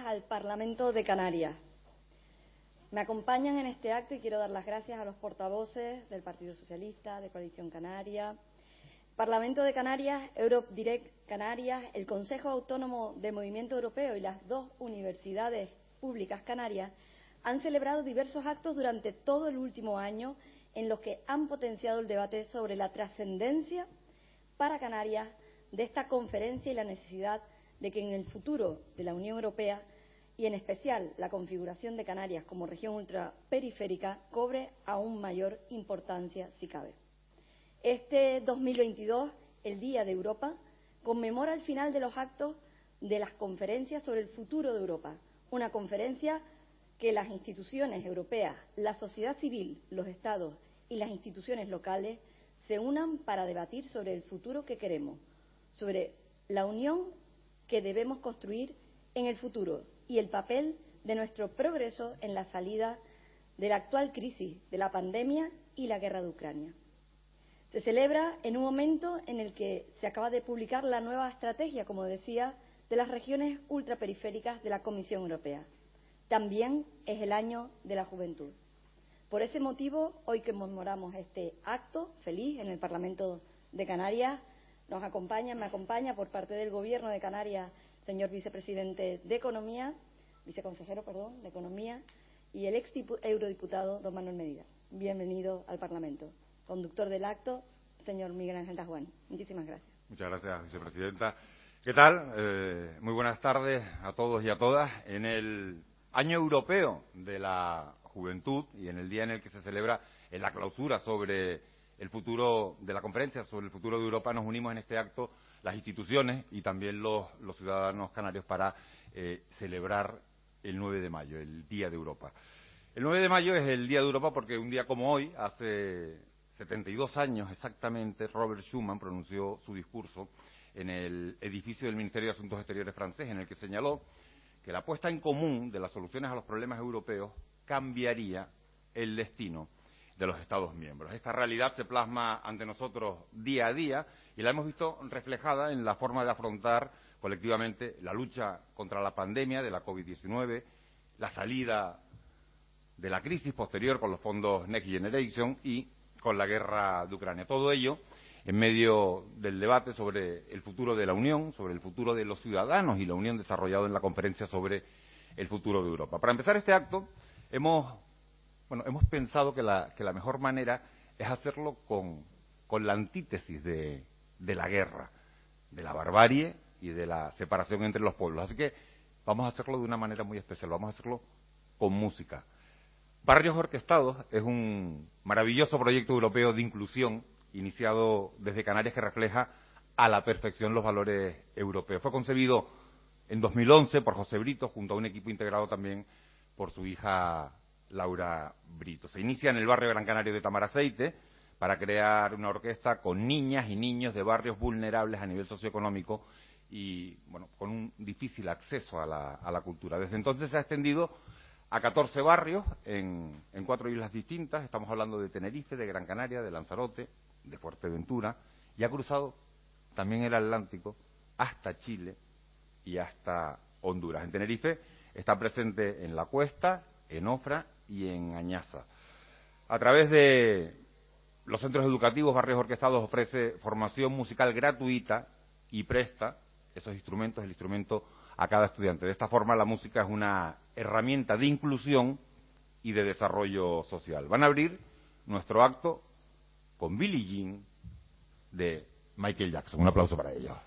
al Parlamento de Canarias. Me acompañan en este acto y quiero dar las gracias a los portavoces del Partido Socialista, de Coalición Canaria, Parlamento de Canarias, Europe Direct Canarias, el Consejo Autónomo de Movimiento Europeo y las dos universidades públicas canarias han celebrado diversos actos durante todo el último año en los que han potenciado el debate sobre la trascendencia para Canarias de esta conferencia y la necesidad de que en el futuro de la Unión Europea y en especial la configuración de Canarias como región ultraperiférica cobre aún mayor importancia si cabe. Este 2022, el Día de Europa, conmemora el final de los actos de las conferencias sobre el futuro de Europa, una conferencia que las instituciones europeas, la sociedad civil, los Estados y las instituciones locales se unan para debatir sobre el futuro que queremos, sobre la unión que debemos construir en el futuro y el papel de nuestro progreso en la salida de la actual crisis de la pandemia y la guerra de Ucrania. Se celebra en un momento en el que se acaba de publicar la nueva estrategia, como decía, de las regiones ultraperiféricas de la Comisión Europea. También es el año de la juventud. Por ese motivo, hoy conmemoramos este acto feliz en el Parlamento de Canarias. Me acompaña por parte del Gobierno de Canarias, señor viceconsejero de Economía, y el eurodiputado don Manuel Medina. Bienvenido al Parlamento. Conductor del acto, señor Miguel Ángel Dajuani. Muchísimas gracias. Muchas gracias, vicepresidenta. ¿Qué tal? Muy buenas tardes a todos y a todas. En el Año Europeo de la Juventud y en el día en el que se celebra en la clausura sobre el futuro de la conferencia sobre el futuro de Europa, nos unimos en este acto las instituciones y también los ciudadanos canarios para celebrar el 9 de mayo, el Día de Europa. El 9 de mayo es el Día de Europa porque un día como hoy, hace 72 años exactamente, Robert Schuman pronunció su discurso en el edificio del Ministerio de Asuntos Exteriores francés, en el que señaló que la puesta en común de las soluciones a los problemas europeos cambiaría el destino de los Estados miembros. Esta realidad se plasma ante nosotros día a día y la hemos visto reflejada en la forma de afrontar colectivamente la lucha contra la pandemia de la COVID-19, la salida de la crisis posterior con los fondos Next Generation y con la guerra de Ucrania. Todo ello en medio del debate sobre el futuro de la Unión, sobre el futuro de los ciudadanos y la Unión desarrollado en la conferencia sobre el futuro de Europa. Para empezar este acto, hemos pensado que la mejor manera es hacerlo con la antítesis de la guerra, de la barbarie y de la separación entre los pueblos. Así que vamos a hacerlo de una manera muy especial, vamos a hacerlo con música. Barrios Orquestados es un maravilloso proyecto europeo de inclusión iniciado desde Canarias que refleja a la perfección los valores europeos. Fue concebido en 2011 por José Brito junto a un equipo integrado también por su hija Laura Brito. Se inicia en el barrio Gran Canario de Tamaraceite para crear una orquesta con niñas y niños de barrios vulnerables a nivel socioeconómico y con un difícil acceso a la cultura. Desde entonces se ha extendido a 14 barrios en 4 islas distintas. Estamos hablando de Tenerife, de Gran Canaria, de Lanzarote, de Fuerteventura, y ha cruzado también el Atlántico hasta Chile y hasta Honduras. En Tenerife está presente en La Cuesta, en Ofra y en Añaza. A través de los centros educativos, Barrios Orquestados ofrece formación musical gratuita y presta esos instrumentos, el instrumento a cada estudiante. De esta forma, la música es una herramienta de inclusión y de desarrollo social. Van a abrir nuestro acto con Billie Jean de Michael Jackson. Un aplauso para ellos.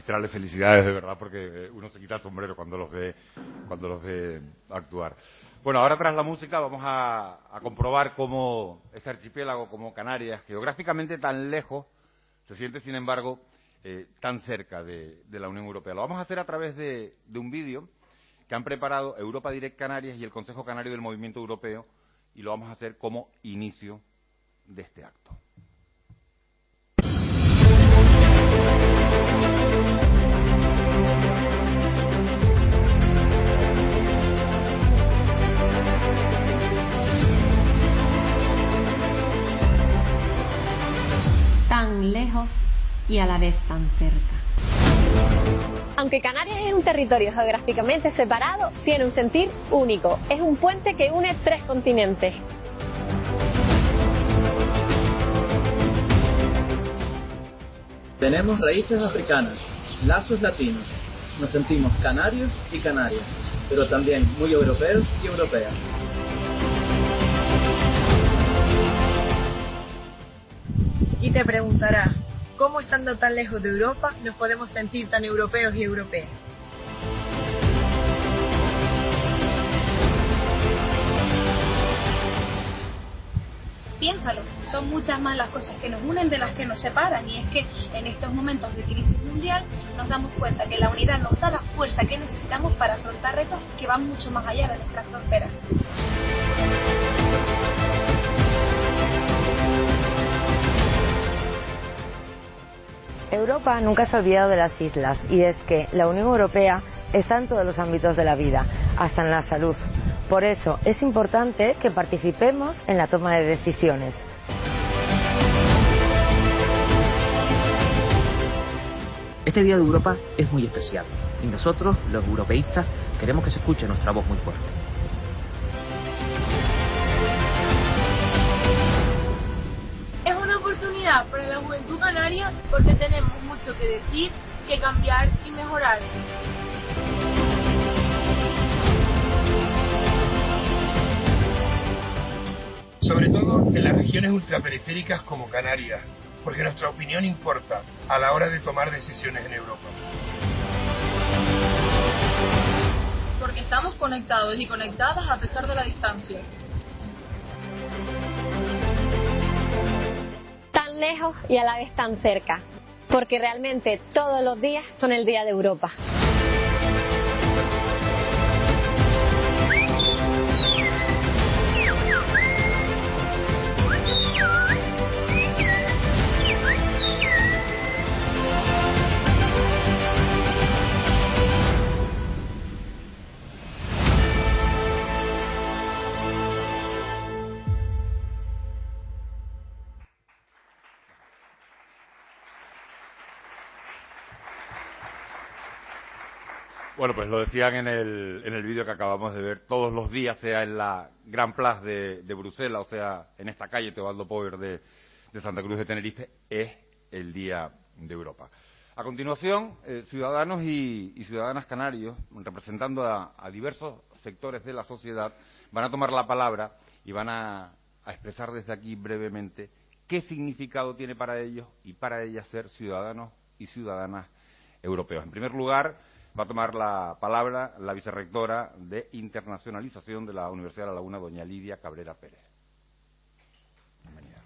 reiterarles felicidades de verdad, porque uno se quita el sombrero cuando los ve actuar. Bueno, ahora tras la música vamos a comprobar cómo este archipiélago, como Canarias, geográficamente tan lejos, se siente, sin embargo, tan cerca de la Unión Europea. Lo vamos a hacer a través de un vídeo que han preparado Europa Direct Canarias y el Consejo Canario del Movimiento Europeo, y lo vamos a hacer como inicio de este acto. Tan lejos y a la vez tan cerca. Aunque Canarias es un territorio geográficamente separado, tiene un sentir único. Es un puente que une 3 continentes. Tenemos raíces africanas, lazos latinos. Nos sentimos canarios y canarias, pero también muy europeos y europeas. Y te preguntarás, ¿cómo estando tan lejos de Europa nos podemos sentir tan europeos y europeas? Piénsalo, son muchas más las cosas que nos unen de las que nos separan, y es que en estos momentos de crisis mundial nos damos cuenta que la unidad nos da la fuerza que necesitamos para afrontar retos que van mucho más allá de nuestras fronteras. Europa nunca se ha olvidado de las islas, y es que la Unión Europea está en todos los ámbitos de la vida, hasta en la salud. Por eso es importante que participemos en la toma de decisiones. Este Día de Europa es muy especial y nosotros, los europeístas, queremos que se escuche nuestra voz muy fuerte. Es una oportunidad para la juventud canaria porque tenemos mucho que decir, que cambiar y mejorar. Sobre todo en las regiones ultraperiféricas como Canarias, porque nuestra opinión importa a la hora de tomar decisiones en Europa. Porque estamos conectados y conectadas a pesar de la distancia. Tan lejos y a la vez tan cerca, porque realmente todos los días son el Día de Europa. Bueno, pues lo decían en el vídeo que acabamos de ver, todos los días, sea en la Gran Place de Bruselas, o sea en esta calle Teobaldo Power de Santa Cruz de Tenerife, es el Día de Europa. A continuación, ciudadanos y ciudadanas canarios, representando a diversos sectores de la sociedad, van a tomar la palabra y van a expresar desde aquí brevemente qué significado tiene para ellos y para ellas ser ciudadanos y ciudadanas europeos. En primer lugar, va a tomar la palabra la vicerrectora de Internacionalización de la Universidad de La Laguna, doña Lidia Cabrera Pérez. Bienvenida.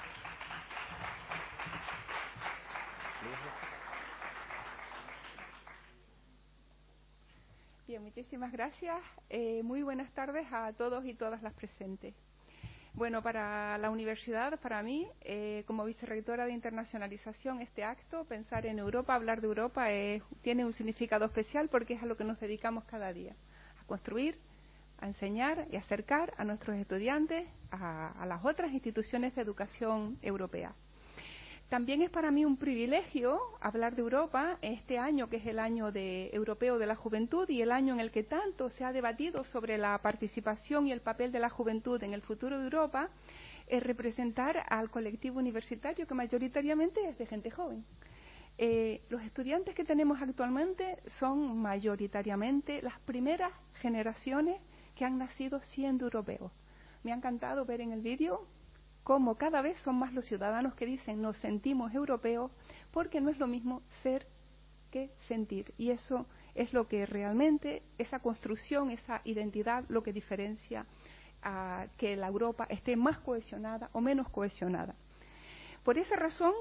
Bien, muchísimas gracias. Muy buenas tardes a todos y todas las presentes. Bueno, para la universidad, para mí, como vicerrectora de internacionalización, este acto, pensar en Europa, hablar de Europa, tiene un significado especial porque es a lo que nos dedicamos cada día, a construir, a enseñar y acercar a nuestros estudiantes a las otras instituciones de educación europea. También es para mí un privilegio hablar de Europa este año, que es el año europeo de la juventud y el año en el que tanto se ha debatido sobre la participación y el papel de la juventud en el futuro de Europa, representar al colectivo universitario que mayoritariamente es de gente joven. Los estudiantes que tenemos actualmente son mayoritariamente las primeras generaciones que han nacido siendo europeos. Me ha encantado ver en el vídeo cómo cada vez son más los ciudadanos que dicen nos sentimos europeos, porque no es lo mismo ser que sentir. Y eso es lo que realmente, esa construcción, esa identidad, lo que diferencia a que la Europa esté más cohesionada o menos cohesionada. Por esa razón,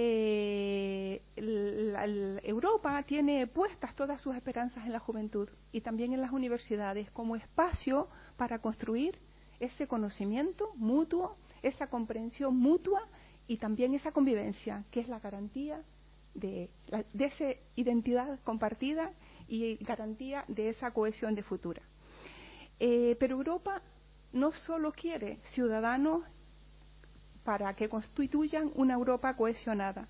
Europa tiene puestas todas sus esperanzas en la juventud y también en las universidades como espacio para construir ese conocimiento mutuo, esa comprensión mutua y también esa convivencia, que es la garantía de esa identidad compartida y garantía de esa cohesión de futura. Pero Europa no solo quiere ciudadanos para que constituyan una Europa cohesionada.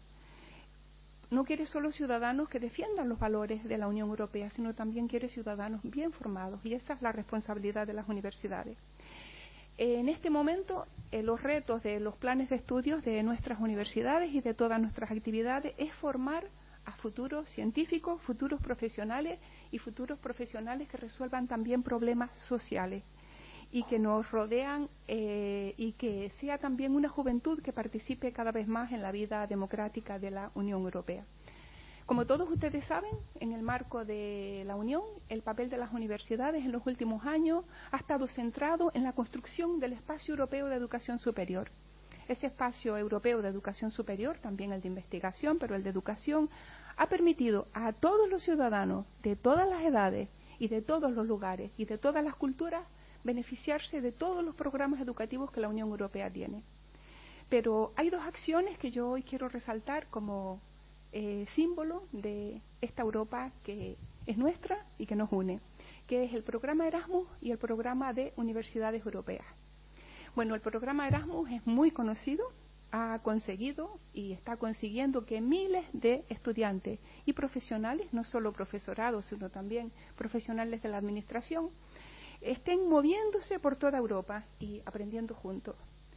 No quiere solo ciudadanos que defiendan los valores de la Unión Europea, sino también quiere ciudadanos bien formados, y esa es la responsabilidad de las universidades. En este momento, los retos de los planes de estudios de nuestras universidades y de todas nuestras actividades es formar a futuros científicos, futuros profesionales y futuros profesionales que resuelvan también problemas sociales y que nos rodean y que sea también una juventud que participe cada vez más en la vida democrática de la Unión Europea. Como todos ustedes saben, en el marco de la Unión, el papel de las universidades en los últimos años ha estado centrado en la construcción del espacio europeo de educación superior. Ese espacio europeo de educación superior, también el de investigación, pero el de educación, ha permitido a todos los ciudadanos de todas las edades y de todos los lugares y de todas las culturas beneficiarse de todos los programas educativos que la Unión Europea tiene. Pero hay dos acciones que yo hoy quiero resaltar como símbolo de esta Europa que es nuestra y que nos une, que es el programa Erasmus y el programa de universidades europeas. Bueno, el programa Erasmus es muy conocido, ha conseguido y está consiguiendo que miles de estudiantes y profesionales, no solo profesorados, sino también profesionales de la administración, estén moviéndose por toda Europa y aprendiendo juntos.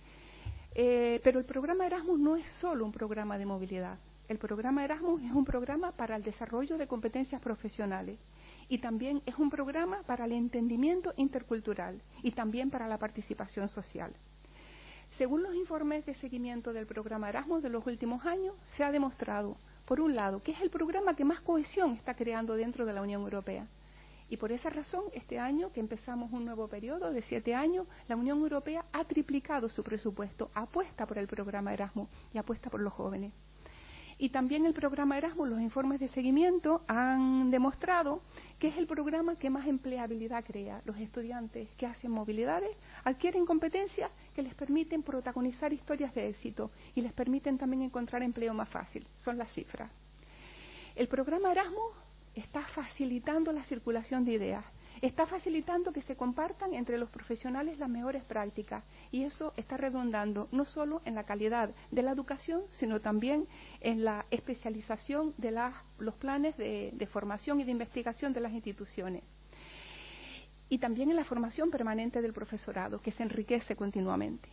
Pero el programa Erasmus no es solo un programa de movilidad. El programa Erasmus es un programa para el desarrollo de competencias profesionales y también es un programa para el entendimiento intercultural y también para la participación social. Según los informes de seguimiento del programa Erasmus de los últimos años, se ha demostrado, por un lado, que es el programa que más cohesión está creando dentro de la Unión Europea. Y por esa razón, este año, que empezamos un nuevo periodo de 7 años, la Unión Europea ha triplicado su presupuesto, apuesta por el programa Erasmus y apuesta por los jóvenes. Y también el programa Erasmus, los informes de seguimiento han demostrado que es el programa que más empleabilidad crea. Los estudiantes que hacen movilidades adquieren competencias que les permiten protagonizar historias de éxito y les permiten también encontrar empleo más fácil. Son las cifras. El programa Erasmus está facilitando la circulación de ideas, está facilitando que se compartan entre los profesionales las mejores prácticas y eso está redundando no solo en la calidad de la educación, sino también en la especialización de los planes de formación y de investigación de las instituciones. Y también en la formación permanente del profesorado, que se enriquece continuamente.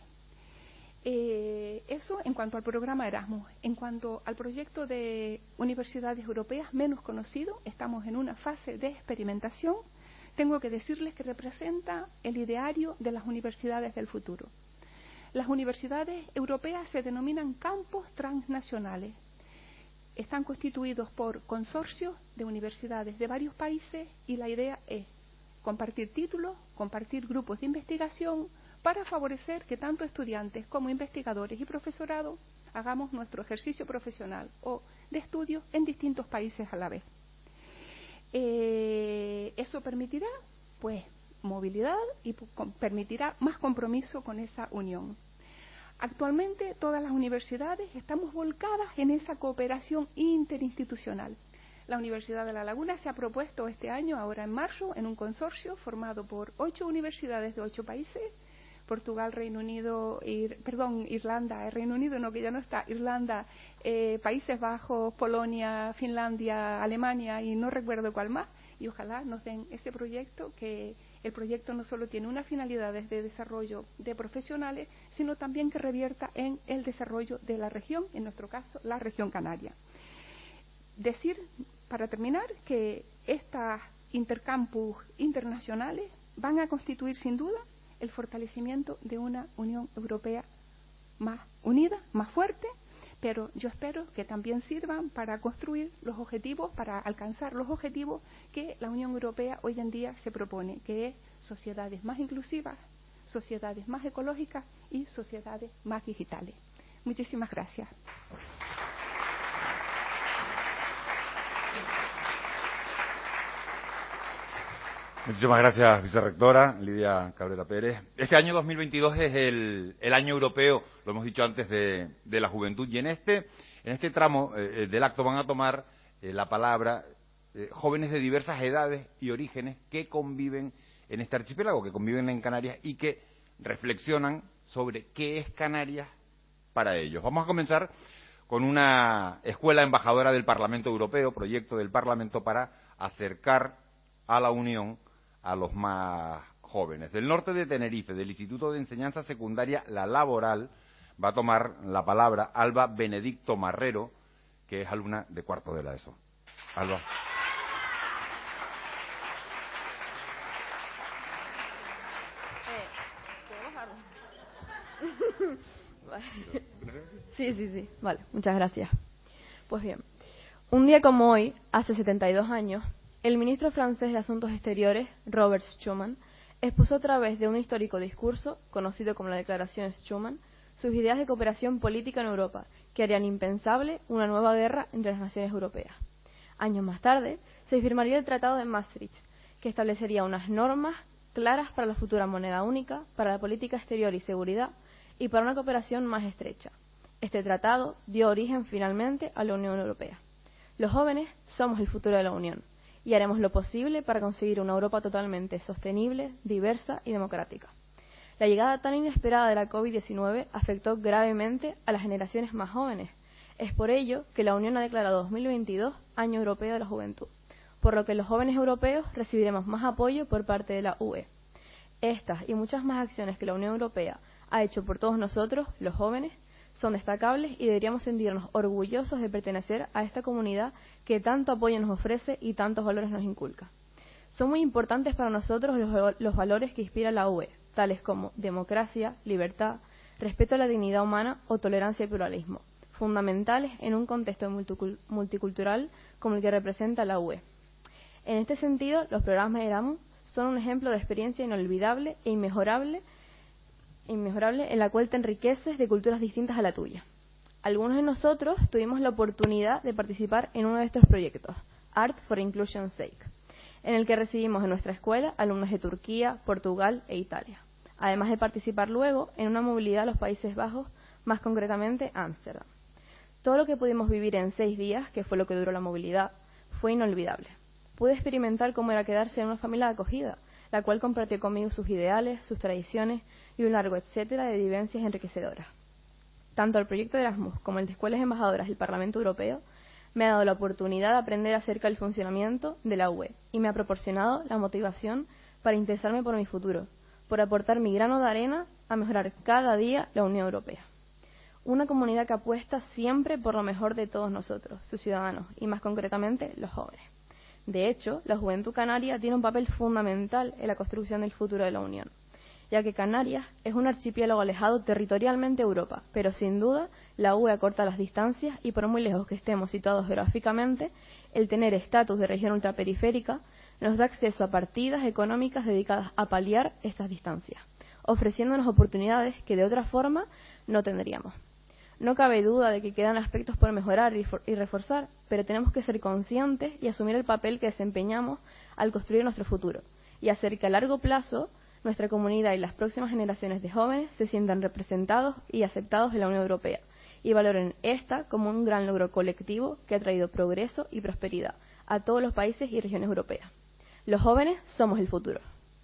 Eso en cuanto al programa Erasmus. En cuanto al proyecto de universidades europeas menos conocido, estamos en una fase de experimentación. Tengo que decirles que representa el ideario de las universidades del futuro. Las universidades europeas se denominan campos transnacionales. Están constituidos por consorcios de universidades de varios países y la idea es compartir títulos, compartir grupos de investigación para favorecer que tanto estudiantes como investigadores y profesorado hagamos nuestro ejercicio profesional o de estudio en distintos países a la vez. Eso permitirá, pues, movilidad y permitirá más compromiso con esa unión. Actualmente todas las universidades estamos volcadas en esa cooperación interinstitucional. La Universidad de La Laguna se ha propuesto este año, ahora en marzo, en un consorcio formado por 8 universidades de 8 países, Portugal, Reino Unido, Irlanda, Reino Unido, no, que ya no está, Irlanda, Países Bajos, Polonia, Finlandia, Alemania y no recuerdo cuál más, y ojalá nos den ese proyecto, que el proyecto no solo tiene unas finalidades de desarrollo de profesionales, sino también que revierta en el desarrollo de la región, en nuestro caso, la región canaria. Decir, para terminar, que estas intercampus internacionales van a constituir sin duda el fortalecimiento de una Unión Europea más unida, más fuerte, pero yo espero que también sirvan para construir los objetivos, para alcanzar los objetivos que la Unión Europea hoy en día se propone, que es sociedades más inclusivas, sociedades más ecológicas y sociedades más digitales. Muchísimas gracias. Muchísimas gracias, vicerrectora Lidia Cabrera Pérez. Este año 2022 es el año europeo, lo hemos dicho antes, de la juventud, y en este tramo del acto van a tomar la palabra jóvenes de diversas edades y orígenes que conviven en este archipiélago, que conviven en Canarias y que reflexionan sobre qué es Canarias para ellos. Vamos a comenzar con una escuela embajadora del Parlamento Europeo, proyecto del Parlamento para acercar a la Unión a los más jóvenes. Del norte de Tenerife, del Instituto de Enseñanza Secundaria La Laboral, va a tomar la palabra Alba Benedicto Marrero, que es alumna de cuarto de la ESO. Alba. Sí. Vale, muchas gracias. Pues bien, un día como hoy, hace 72 años, el ministro francés de Asuntos Exteriores, Robert Schuman, expuso a través de un histórico discurso, conocido como la Declaración Schuman, sus ideas de cooperación política en Europa, que harían impensable una nueva guerra entre las naciones europeas. Años más tarde, se firmaría el Tratado de Maastricht, que establecería unas normas claras para la futura moneda única, para la política exterior y seguridad, y para una cooperación más estrecha. Este tratado dio origen finalmente a la Unión Europea. Los jóvenes somos el futuro de la Unión, y haremos lo posible para conseguir una Europa totalmente sostenible, diversa y democrática. La llegada tan inesperada de la COVID-19 afectó gravemente a las generaciones más jóvenes. Es por ello que la Unión ha declarado 2022 Año Europeo de la Juventud, por lo que los jóvenes europeos recibiremos más apoyo por parte de la UE. Estas y muchas más acciones que la Unión Europea ha hecho por todos nosotros, los jóvenes, son destacables y deberíamos sentirnos orgullosos de pertenecer a esta comunidad que tanto apoyo nos ofrece y tantos valores nos inculca. Son muy importantes para nosotros los valores que inspira la UE, tales como democracia, libertad, respeto a la dignidad humana o tolerancia y pluralismo, fundamentales en un contexto multicultural como el que representa la UE. En este sentido, los programas Erasmus son un ejemplo de experiencia inolvidable e inmejorable en la cual te enriqueces de culturas distintas a la tuya. Algunos de nosotros tuvimos la oportunidad de participar en uno de estos proyectos, Art for Inclusion's Sake, en el que recibimos en nuestra escuela alumnos de Turquía, Portugal e Italia, además de participar luego en una movilidad a los Países Bajos, más concretamente a Ámsterdam. Todo lo que pudimos vivir en 6 días, que fue lo que duró la movilidad, fue inolvidable. Pude experimentar cómo era quedarse en una familia de acogida, la cual compartió conmigo sus ideales, sus tradiciones y un largo etcétera de vivencias enriquecedoras. Tanto el proyecto de Erasmus como el de Escuelas Embajadoras del Parlamento Europeo me ha dado la oportunidad de aprender acerca del funcionamiento de la UE y me ha proporcionado la motivación para interesarme por mi futuro, por aportar mi grano de arena a mejorar cada día la Unión Europea. Una comunidad que apuesta siempre por lo mejor de todos nosotros, sus ciudadanos, y más concretamente los jóvenes. De hecho, la juventud canaria tiene un papel fundamental en la construcción del futuro de la Unión, ya que Canarias es un archipiélago alejado territorialmente de Europa, pero sin duda la UE acorta las distancias y por muy lejos que estemos situados geográficamente, el tener estatus de región ultraperiférica nos da acceso a partidas económicas dedicadas a paliar estas distancias, ofreciéndonos oportunidades que de otra forma no tendríamos. No cabe duda de que quedan aspectos por mejorar y reforzar, pero tenemos que ser conscientes y asumir el papel que desempeñamos al construir nuestro futuro y hacer que a largo plazo nuestra comunidad y las próximas generaciones de jóvenes se sientan representados y aceptados en la Unión Europea y valoren esta como un gran logro colectivo que ha traído progreso y prosperidad a todos los países y regiones europeas. Los jóvenes somos el futuro.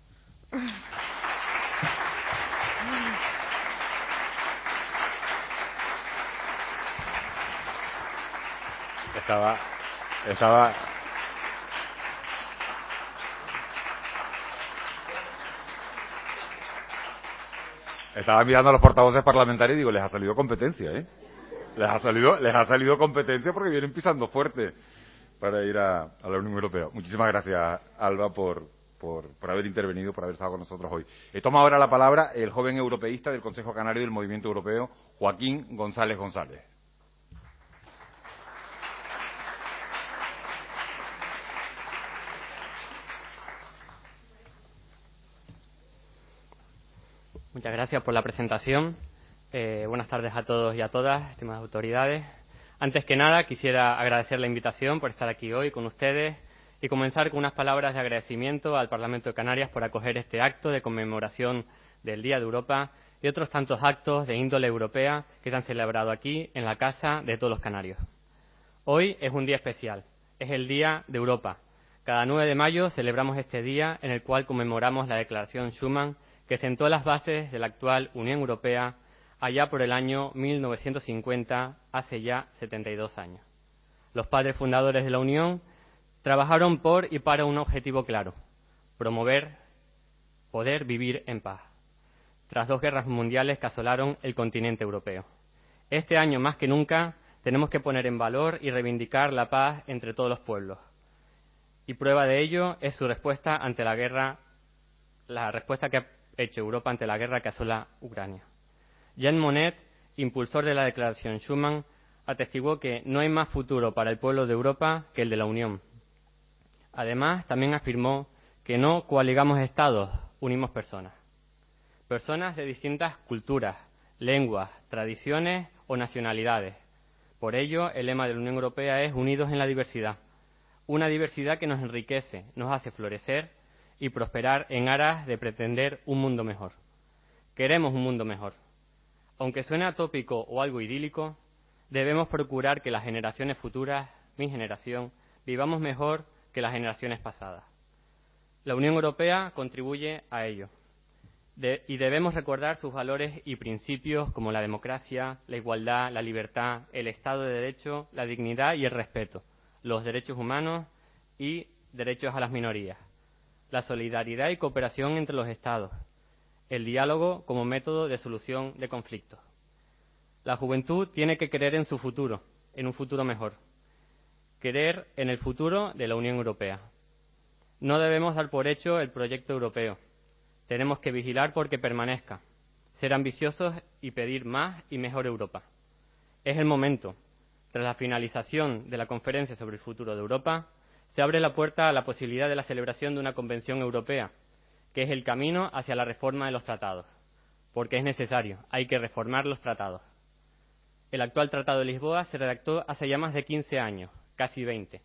Estaba mirando a los portavoces parlamentarios y digo, les ha salido competencia, ¿eh? Les ha salido competencia porque vienen pisando fuerte para ir a la Unión Europea. Muchísimas gracias, Alba, por haber intervenido, por haber estado con nosotros hoy. Toma ahora la palabra el joven europeísta del Consejo Canario del Movimiento Europeo, Joaquín González González. Muchas gracias por la presentación. Buenas tardes a todos y a todas, estimadas autoridades. Antes que nada, quisiera agradecer la invitación por estar aquí hoy con ustedes y comenzar con unas palabras de agradecimiento al Parlamento de Canarias por acoger este acto de conmemoración del Día de Europa y otros tantos actos de índole europea que se han celebrado aquí en la Casa de todos los canarios. Hoy es un día especial, es el Día de Europa. Cada 9 de mayo celebramos este día en el cual conmemoramos la Declaración Schuman que sentó las bases de la actual Unión Europea allá por el año 1950, hace ya 72 años. Los padres fundadores de la Unión trabajaron por y para un objetivo claro: poder vivir en paz, tras 2 guerras mundiales que asolaron el continente europeo. Este año, más que nunca, tenemos que poner en valor y reivindicar la paz entre todos los pueblos. Y prueba de ello es su respuesta ante la guerra, la respuesta que ha hecho Europa ante la guerra que asola Ucrania. Jean Monnet, impulsor de la Declaración Schuman, atestiguó que no hay más futuro para el pueblo de Europa que el de la Unión. Además, también afirmó que no coaligamos estados, unimos personas. Personas de distintas culturas, lenguas, tradiciones o nacionalidades. Por ello, el lema de la Unión Europea es Unidos en la diversidad. Una diversidad que nos enriquece, nos hace florecer y prosperar en aras de pretender un mundo mejor. Queremos un mundo mejor. Aunque suene atópico o algo idílico, debemos procurar que las generaciones futuras, mi generación, vivamos mejor que las generaciones pasadas. La Unión Europea contribuye a ello. Y debemos recordar sus valores y principios como la democracia, la igualdad, la libertad, el Estado de Derecho, la dignidad y el respeto, los derechos humanos y derechos a las minorías, la solidaridad y cooperación entre los Estados, el diálogo como método de solución de conflictos. La juventud tiene que creer en su futuro, en un futuro mejor. Creer en el futuro de la Unión Europea. No debemos dar por hecho el proyecto europeo. Tenemos que vigilar porque permanezca, ser ambiciosos y pedir más y mejor Europa. Es el momento. Tras la finalización de la Conferencia sobre el Futuro de Europa, se abre la puerta a la posibilidad de la celebración de una Convención Europea, que es el camino hacia la reforma de los tratados, porque es necesario, hay que reformar los tratados. El actual Tratado de Lisboa se redactó hace ya más de 15 años, casi 20,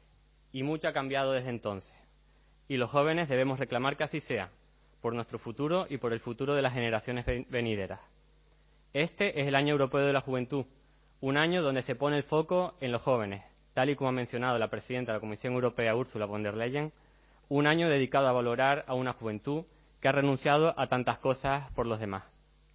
y mucho ha cambiado desde entonces. Y los jóvenes debemos reclamar que así sea, por nuestro futuro y por el futuro de las generaciones venideras. Este es el Año Europeo de la Juventud, un año donde se pone el foco en los jóvenes, tal y como ha mencionado la presidenta de la Comisión Europea, Ursula von der Leyen, un año dedicado a valorar a una juventud que ha renunciado a tantas cosas por los demás.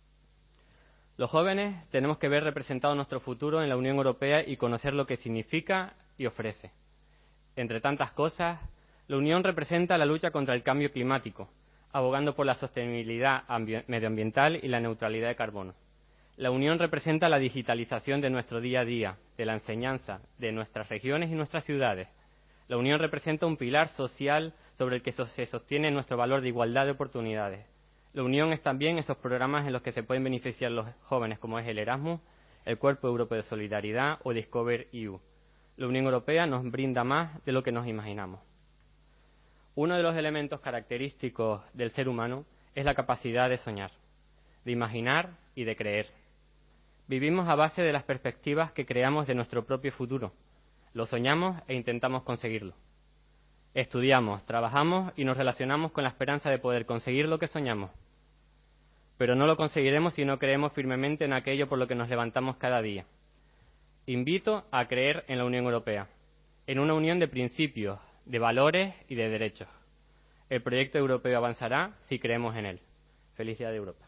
Los jóvenes tenemos que ver representado nuestro futuro en la Unión Europea y conocer lo que significa y ofrece. Entre tantas cosas, la Unión representa la lucha contra el cambio climático, abogando por la sostenibilidad medioambiental y la neutralidad de carbono. La Unión representa la digitalización de nuestro día a día, de la enseñanza, de nuestras regiones y nuestras ciudades. La Unión representa un pilar social sobre el que se sostiene nuestro valor de igualdad de oportunidades. La Unión es también esos programas en los que se pueden beneficiar los jóvenes, como es el Erasmus, el Cuerpo Europeo de Solidaridad o Discover EU. La Unión Europea nos brinda más de lo que nos imaginamos. Uno de los elementos característicos del ser humano es la capacidad de soñar, de imaginar y de creer. Vivimos a base de las perspectivas que creamos de nuestro propio futuro. Lo soñamos e intentamos conseguirlo. Estudiamos, trabajamos y nos relacionamos con la esperanza de poder conseguir lo que soñamos. Pero no lo conseguiremos si no creemos firmemente en aquello por lo que nos levantamos cada día. Invito a creer en la Unión Europea, en una unión de principios, de valores y de derechos. El proyecto europeo avanzará si creemos en él. Feliz Día de Europa.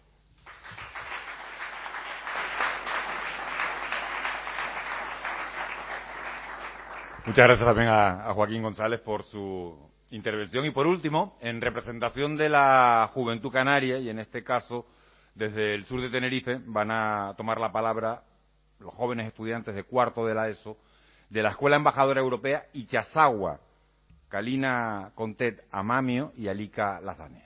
Muchas gracias también a Joaquín González por su intervención. Y por último, en representación de la Juventud Canaria, y en este caso desde el sur de Tenerife, van a tomar la palabra los jóvenes estudiantes de cuarto de la ESO de la Escuela Embajadora Europea Ichazagua, Kalina Contet Amamio y Alika Lazane.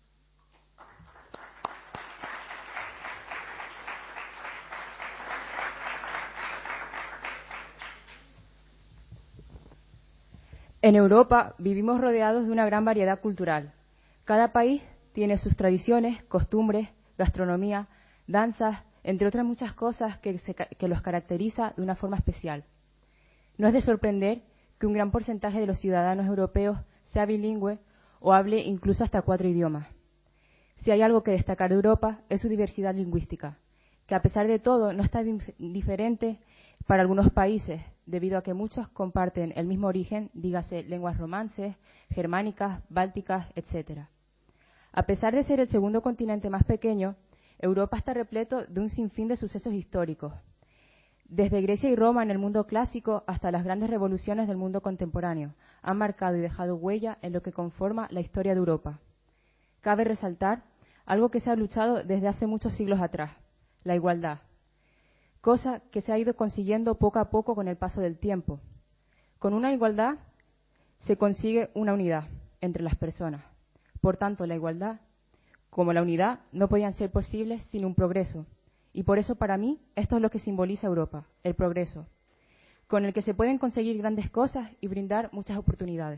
En Europa vivimos rodeados de una gran variedad cultural. Cada país tiene sus tradiciones, costumbres, gastronomía, danzas, entre otras muchas cosas que los caracteriza de una forma especial. No es de sorprender que un gran porcentaje de los ciudadanos europeos sea bilingüe o hable incluso hasta 4 idiomas. Si hay algo que destacar de Europa es su diversidad lingüística, que a pesar de todo no está diferente para algunos países, debido a que muchos comparten el mismo origen, dígase lenguas romances, germánicas, bálticas, etc. A pesar de ser el segundo continente más pequeño, Europa está repleto de un sinfín de sucesos históricos, desde Grecia y Roma en el mundo clásico hasta las grandes revoluciones del mundo contemporáneo, han marcado y dejado huella en lo que conforma la historia de Europa. Cabe resaltar algo que se ha luchado desde hace muchos siglos atrás, la igualdad, cosa que se ha ido consiguiendo poco a poco con el paso del tiempo. Con una igualdad se consigue una unidad entre las personas. Por tanto, la igualdad como la unidad no podían ser posibles sin un progreso. Y por eso, para mí, esto es lo que simboliza Europa, el progreso, con el que se pueden conseguir grandes cosas y brindar muchas oportunidades.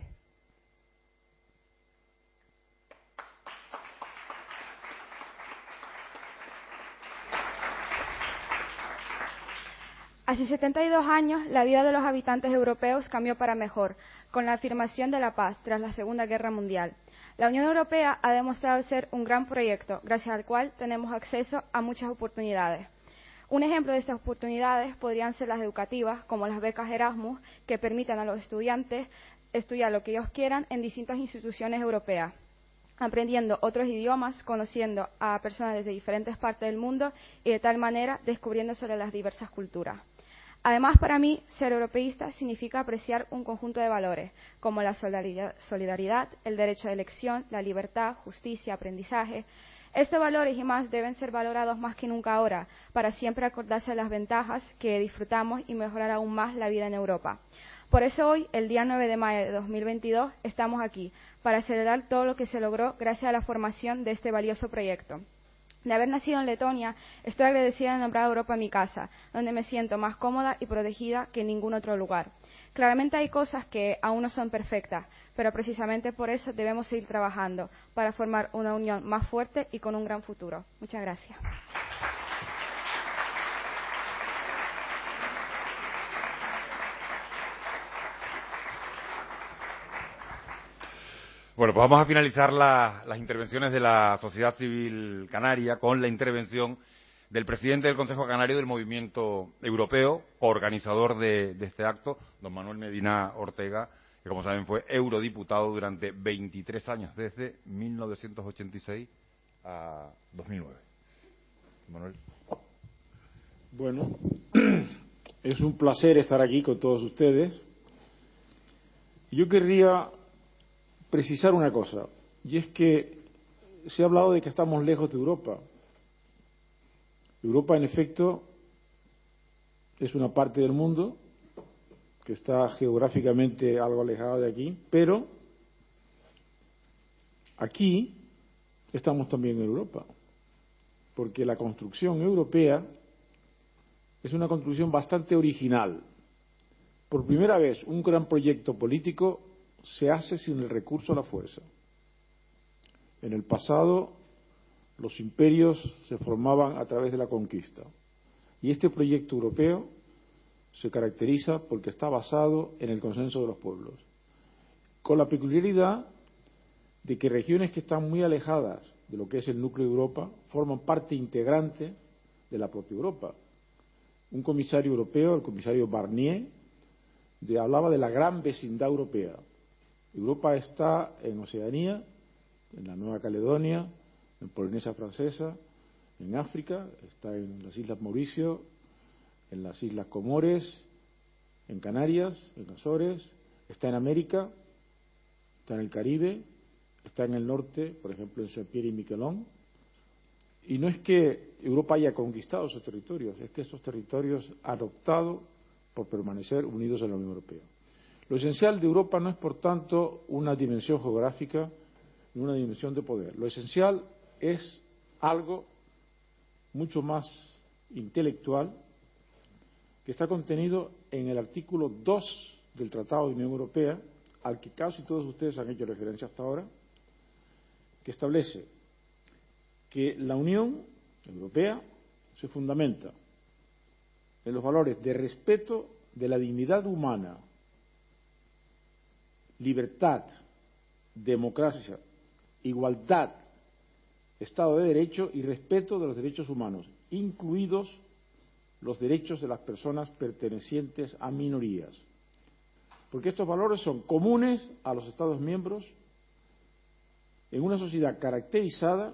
Hace 72 años, la vida de los habitantes europeos cambió para mejor, con la afirmación de la paz tras la Segunda Guerra Mundial. La Unión Europea ha demostrado ser un gran proyecto, gracias al cual tenemos acceso a muchas oportunidades. Un ejemplo de estas oportunidades podrían ser las educativas, como las becas Erasmus, que permiten a los estudiantes estudiar lo que ellos quieran en distintas instituciones europeas, aprendiendo otros idiomas, conociendo a personas desde diferentes partes del mundo y de tal manera descubriendo sobre las diversas culturas. Además, para mí, ser europeísta significa apreciar un conjunto de valores, como la solidaridad, el derecho de elección, la libertad, justicia, aprendizaje. Estos valores y más deben ser valorados más que nunca ahora, para siempre acordarse de las ventajas que disfrutamos y mejorar aún más la vida en Europa. Por eso hoy, el día 9 de mayo de 2022, estamos aquí, para celebrar todo lo que se logró gracias a la formación de este valioso proyecto. De haber nacido en Letonia, estoy agradecida de nombrar a Europa mi casa, donde me siento más cómoda y protegida que en ningún otro lugar. Claramente hay cosas que aún no son perfectas, pero precisamente por eso debemos seguir trabajando, para formar una unión más fuerte y con un gran futuro. Muchas gracias. Bueno, pues vamos a finalizar las intervenciones de la sociedad civil canaria con la intervención del presidente del Consejo Canario del Movimiento Europeo, coorganizador de este acto, don Manuel Medina Ortega, que como saben fue eurodiputado durante 23 años, desde 1986 a 2009. Manuel. Bueno, es un placer estar aquí con todos ustedes. Yo querría precisar una cosa, y es que se ha hablado de que estamos lejos de Europa. Europa, en efecto, es una parte del mundo que está geográficamente algo alejada de aquí, pero aquí estamos también en Europa, porque la construcción europea es una construcción bastante original. Por primera vez, un gran proyecto político se hace sin el recurso a la fuerza. En el pasado, los imperios se formaban a través de la conquista. Y este proyecto europeo se caracteriza porque está basado en el consenso de los pueblos, con la peculiaridad de que regiones que están muy alejadas de lo que es el núcleo de Europa forman parte integrante de la propia Europa. Un comisario europeo, el comisario Barnier, hablaba de la gran vecindad europea. Europa está en Oceanía, en la Nueva Caledonia, en Polinesia Francesa, en África, está en las Islas Mauricio, en las Islas Comores, en Canarias, en Azores, está en América, está en el Caribe, está en el norte, por ejemplo en Saint-Pierre y Miquelon. Y no es que Europa haya conquistado esos territorios, es que esos territorios han optado por permanecer unidos en la Unión Europea. Lo esencial de Europa no es, por tanto, una dimensión geográfica ni una dimensión de poder. Lo esencial es algo mucho más intelectual que está contenido en el artículo 2 del Tratado de Unión Europea, al que casi todos ustedes han hecho referencia hasta ahora, que establece que la Unión Europea se fundamenta en los valores de respeto de la dignidad humana, libertad, democracia, igualdad, Estado de Derecho y respeto de los derechos humanos, incluidos los derechos de las personas pertenecientes a minorías. Porque estos valores son comunes a los Estados miembros en una sociedad caracterizada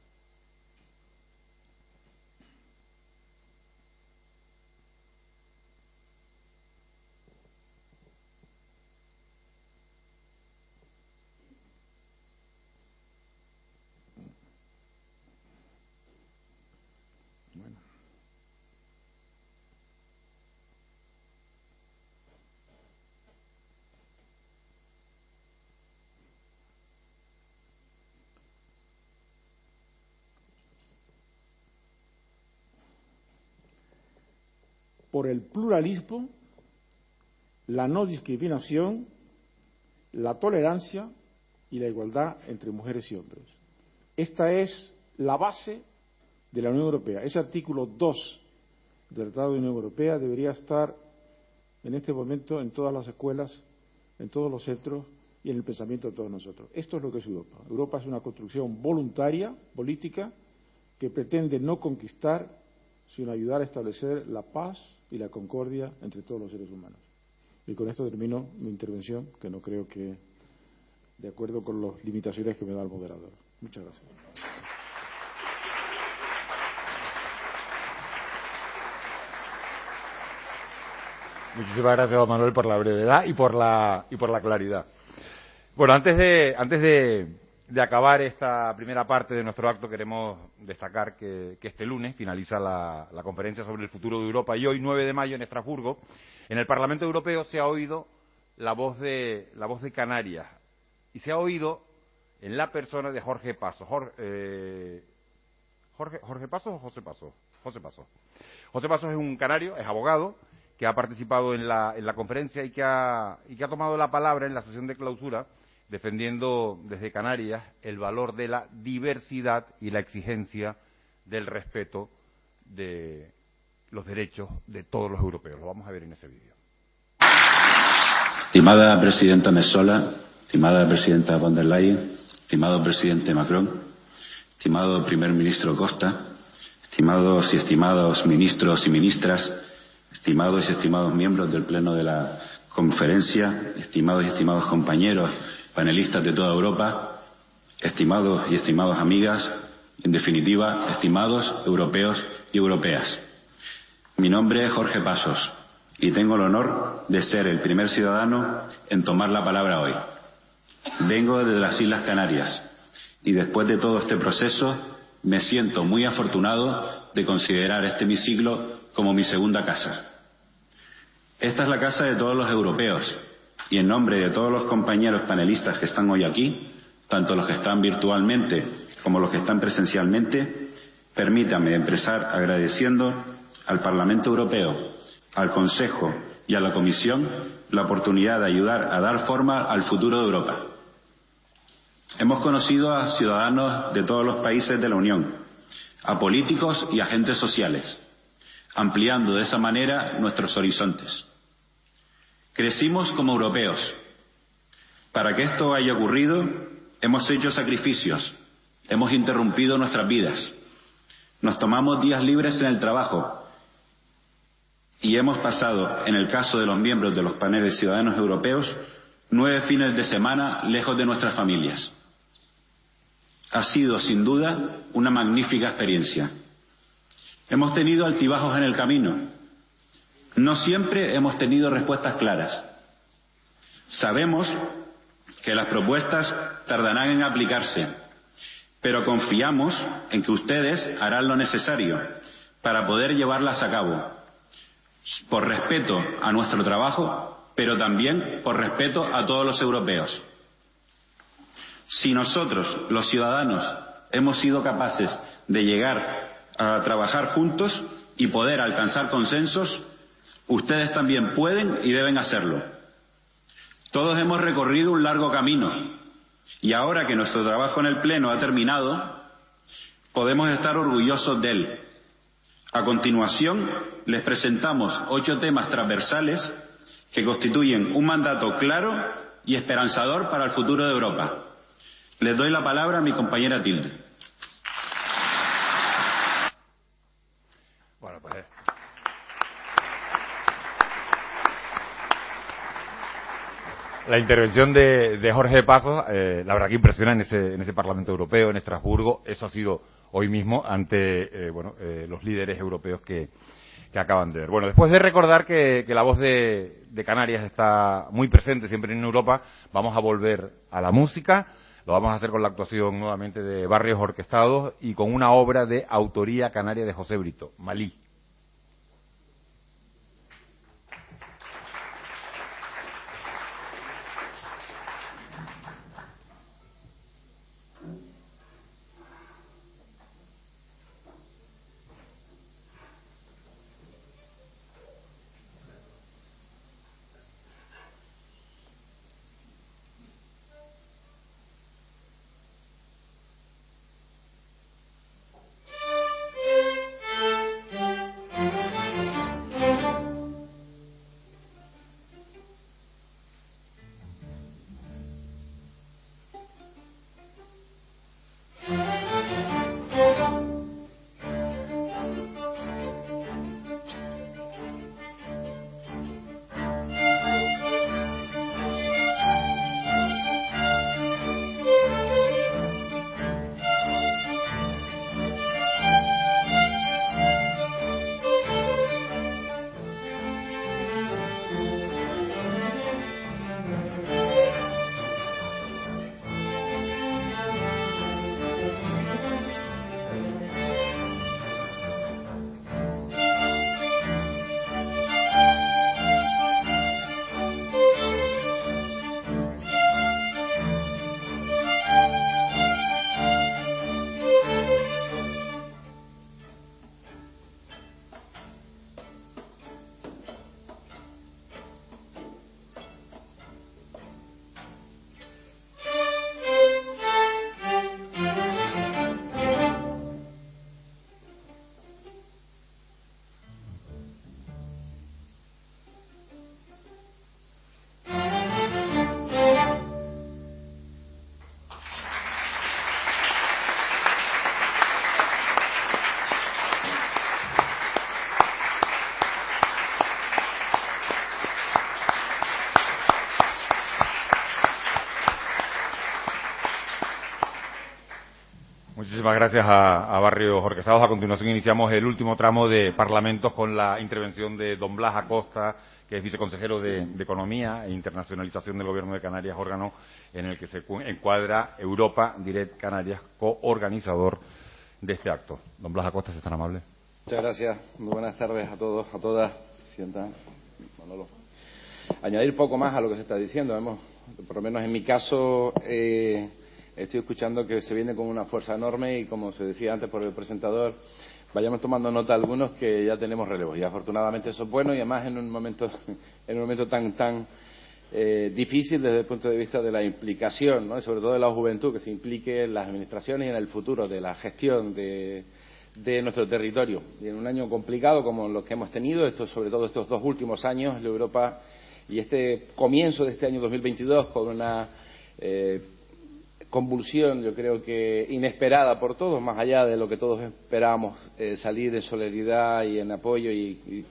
por el pluralismo, la no discriminación, la tolerancia y la igualdad entre mujeres y hombres. Esta es la base de la Unión Europea. Ese artículo 2 del Tratado de Unión Europea debería estar en este momento en todas las escuelas, en todos los centros y en el pensamiento de todos nosotros. Esto es lo que es Europa. Europa es una construcción voluntaria, política, que pretende no conquistar, sino ayudar a establecer la paz y la concordia entre todos los seres humanos. Y con esto termino mi intervención, que no creo que de acuerdo con las limitaciones que me da el moderador. Muchas gracias. Muchísimas gracias, Juan Manuel, por la brevedad y por la claridad. Bueno, antes de acabar esta primera parte de nuestro acto, queremos destacar que este lunes finaliza la conferencia sobre el futuro de Europa y hoy, 9 de mayo, en Estrasburgo, en el Parlamento Europeo se ha oído la voz de Canarias y se ha oído en la persona de Jorge Pasos. ¿Jorge Pasos o José Pasos? José Pasos. José Pasos es un canario, es abogado, que ha participado en la conferencia y que ha tomado la palabra en la sesión de clausura, defendiendo desde Canarias el valor de la diversidad y la exigencia del respeto de los derechos de todos los europeos. Lo vamos a ver en ese vídeo. Estimada presidenta Metsola, estimada presidenta von der Leyen, estimado presidente Macron, estimado primer ministro Costa, estimados y estimadas ministros y ministras, estimados y estimados miembros del Pleno de la conferencia, estimados y estimados compañeros panelistas de toda Europa, estimados y estimadas amigas, en definitiva, estimados europeos y europeas. Mi nombre es Jorge Pasos y tengo el honor de ser el primer ciudadano en tomar la palabra hoy. Vengo desde las Islas Canarias y después de todo este proceso me siento muy afortunado de considerar este hemiciclo como mi segunda casa. Esta es la casa de todos los europeos y en nombre de todos los compañeros panelistas que están hoy aquí, tanto los que están virtualmente como los que están presencialmente, permítame empezar agradeciendo al Parlamento Europeo, al Consejo y a la Comisión la oportunidad de ayudar a dar forma al futuro de Europa. Hemos conocido a ciudadanos de todos los países de la Unión, a políticos y agentes sociales, ampliando de esa manera nuestros horizontes. Crecimos como europeos. Para que esto haya ocurrido, hemos hecho sacrificios, hemos interrumpido nuestras vidas, nos tomamos días libres en el trabajo y hemos pasado, en el caso de los miembros de los paneles ciudadanos europeos, 9 fines de semana lejos de nuestras familias. Ha sido, sin duda, una magnífica experiencia. Hemos tenido altibajos en el camino. No siempre hemos tenido respuestas claras. Sabemos que las propuestas tardarán en aplicarse, pero confiamos en que ustedes harán lo necesario para poder llevarlas a cabo, por respeto a nuestro trabajo, pero también por respeto a todos los europeos. Si nosotros, los ciudadanos, hemos sido capaces de llegar a trabajar juntos y poder alcanzar consensos, ustedes también pueden y deben hacerlo. Todos hemos recorrido un largo camino y ahora que nuestro trabajo en el Pleno ha terminado, Podemos estar orgullosos de él. A continuación, les presentamos 8 temas transversales que constituyen un mandato claro y esperanzador para el futuro de Europa. Les doy la palabra a mi compañera Tilde. Bueno, pues la intervención de Jorge Pazos, la verdad que impresiona en ese Parlamento Europeo, en Estrasburgo. Eso ha sido hoy mismo ante los líderes europeos que acaban de ver. Bueno, después de recordar que la voz de Canarias está muy presente siempre en Europa, vamos a volver a la música. Lo vamos a hacer con la actuación nuevamente de Barrios Orquestados y con una obra de autoría canaria de José Brito, Malí. Muchísimas gracias a Barrios Orquestados. A continuación iniciamos el último tramo de Parlamentos con la intervención de don Blas Acosta, que es viceconsejero de Economía e Internacionalización del Gobierno de Canarias, órgano en el que se encuadra Europa Direct Canarias, coorganizador de este acto. Don Blas Acosta, si es tan amable. Muchas gracias. Muy buenas tardes a todos, a todas. Presidenta Manolo. Añadir poco más a lo que se está diciendo. Por lo menos en mi caso, estoy escuchando que se viene con una fuerza enorme y, como se decía antes por el presentador, vayamos tomando nota algunos que ya tenemos relevos. Y afortunadamente eso es bueno, y además en un momento tan difícil desde el punto de vista de la implicación, ¿no? Y sobre todo de la juventud, que se implique en las administraciones y en el futuro de la gestión de nuestro territorio. Y en un año complicado como los que hemos tenido, sobre todo estos 2 últimos años, la Europa, y este comienzo de este año 2022 con una convulsión, yo creo que inesperada por todos, más allá de lo que todos esperábamos, salir en solidaridad y en apoyo y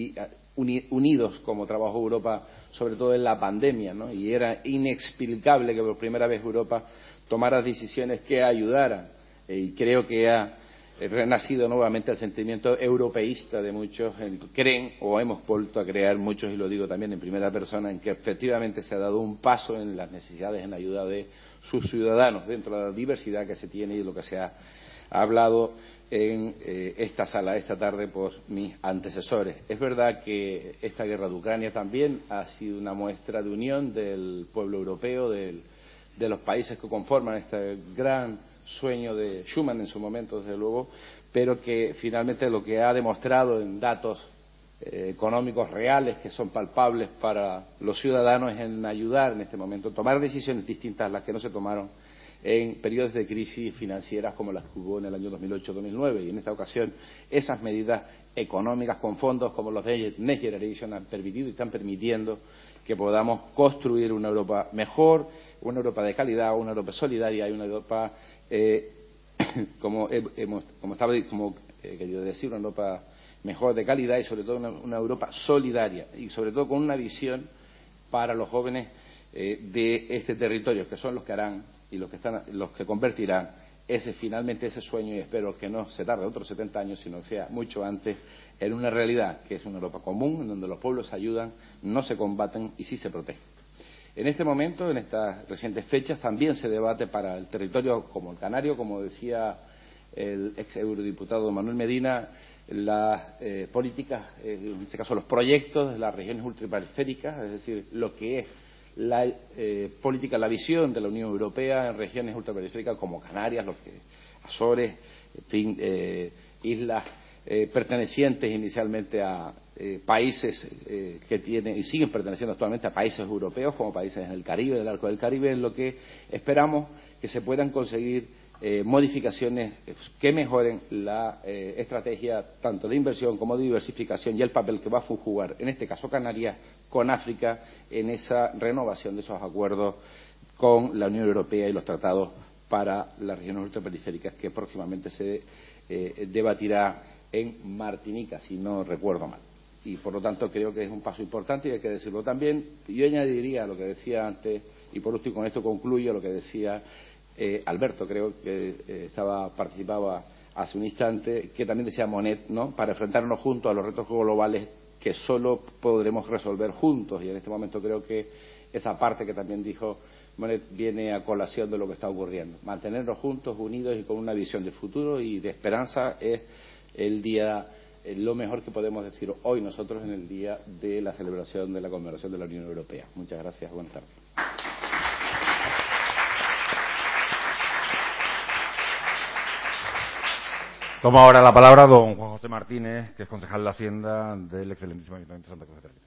unidos como trabajó Europa, sobre todo en la pandemia, ¿no? Y era inexplicable que por primera vez Europa tomara decisiones que ayudaran, y creo que ha renacido nuevamente el sentimiento europeísta de muchos, creen o hemos vuelto a crear muchos, y lo digo también en primera persona, en que efectivamente se ha dado un paso en las necesidades, en ayuda de sus ciudadanos dentro de la diversidad que se tiene y de lo que se ha hablado en esta sala esta tarde por mis antecesores. Es verdad que esta guerra de Ucrania también ha sido una muestra de unión del pueblo europeo, de los países que conforman este gran sueño de Schuman en su momento, desde luego, pero que finalmente lo que ha demostrado en datos económicos reales que son palpables para los ciudadanos es en ayudar en este momento, tomar decisiones distintas a las que no se tomaron en periodos de crisis financieras como las que hubo en el año 2008-2009. Y en esta ocasión esas medidas económicas con fondos como los de Next Generation han permitido y están permitiendo que podamos construir una Europa mejor, una Europa de calidad, una Europa solidaria y una Europa, como he querido decir, una Europa mejor de calidad y sobre todo una Europa solidaria y sobre todo con una visión para los jóvenes de este territorio, que son los que harán y los que convertirán finalmente ese sueño, y espero que no se tarde otros 70 años, sino que sea mucho antes, en una realidad que es una Europa común, en donde los pueblos se ayudan, no se combaten y sí se protegen. En este momento, en estas recientes fechas, también se debate para el territorio como el canario, como decía el ex eurodiputado Manuel Medina, las políticas, en este caso los proyectos de las regiones ultraperiféricas, es decir, lo que es la política, la visión de la Unión Europea en regiones ultraperiféricas como Canarias, Azores, en fin, islas pertenecientes inicialmente a países que tienen y siguen perteneciendo actualmente a países europeos como países en el Caribe, en el Arco del Caribe, en lo que esperamos que se puedan conseguir modificaciones que mejoren la estrategia tanto de inversión como de diversificación y el papel que va a jugar, en este caso Canarias, con África en esa renovación de esos acuerdos con la Unión Europea y los tratados para las regiones ultraperiféricas que próximamente se debatirá en Martinica, si no recuerdo mal. Y por lo tanto creo que es un paso importante y hay que decirlo también. Yo añadiría lo que decía antes, y por último con esto concluyo lo que decía Alberto, creo que participaba hace un instante, que también decía Monet, ¿no? Para enfrentarnos juntos a los retos globales que solo podremos resolver juntos. Y en este momento creo que esa parte que también dijo Monet viene a colación de lo que está ocurriendo. Mantenernos juntos, unidos y con una visión de futuro y de esperanza es lo mejor que podemos decir hoy nosotros en el día de la celebración de la conmemoración de la Unión Europea. Muchas gracias. Buenas tardes. Toma ahora la palabra don Juan José Martínez, que es concejal de Hacienda del excelentísimo Ayuntamiento de Santa Cruz de Tenerife.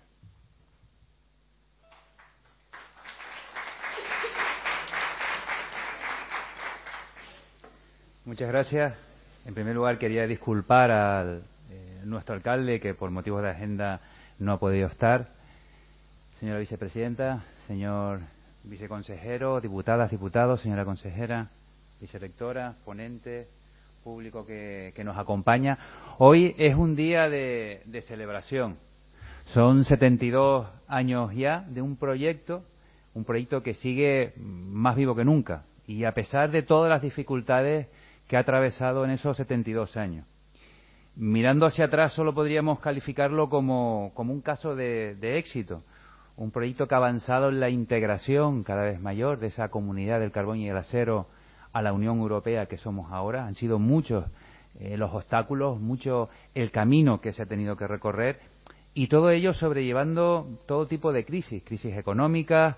Muchas gracias. En primer lugar, quería disculpar a nuestro alcalde, que por motivos de agenda no ha podido estar. Señora vicepresidenta, señor viceconsejero, diputadas, diputados, señora consejera, vicerrectora, ponente, público que nos acompaña. Hoy es un día de celebración. Son 72 años ya de un proyecto que sigue más vivo que nunca, y a pesar de todas las dificultades que ha atravesado en esos 72 años. Mirando hacia atrás solo podríamos calificarlo como un caso de éxito, un proyecto que ha avanzado en la integración cada vez mayor de esa comunidad del carbón y el acero a la Unión Europea que somos ahora. Han sido muchos los obstáculos, mucho el camino que se ha tenido que recorrer, y todo ello sobrellevando todo tipo de crisis económicas,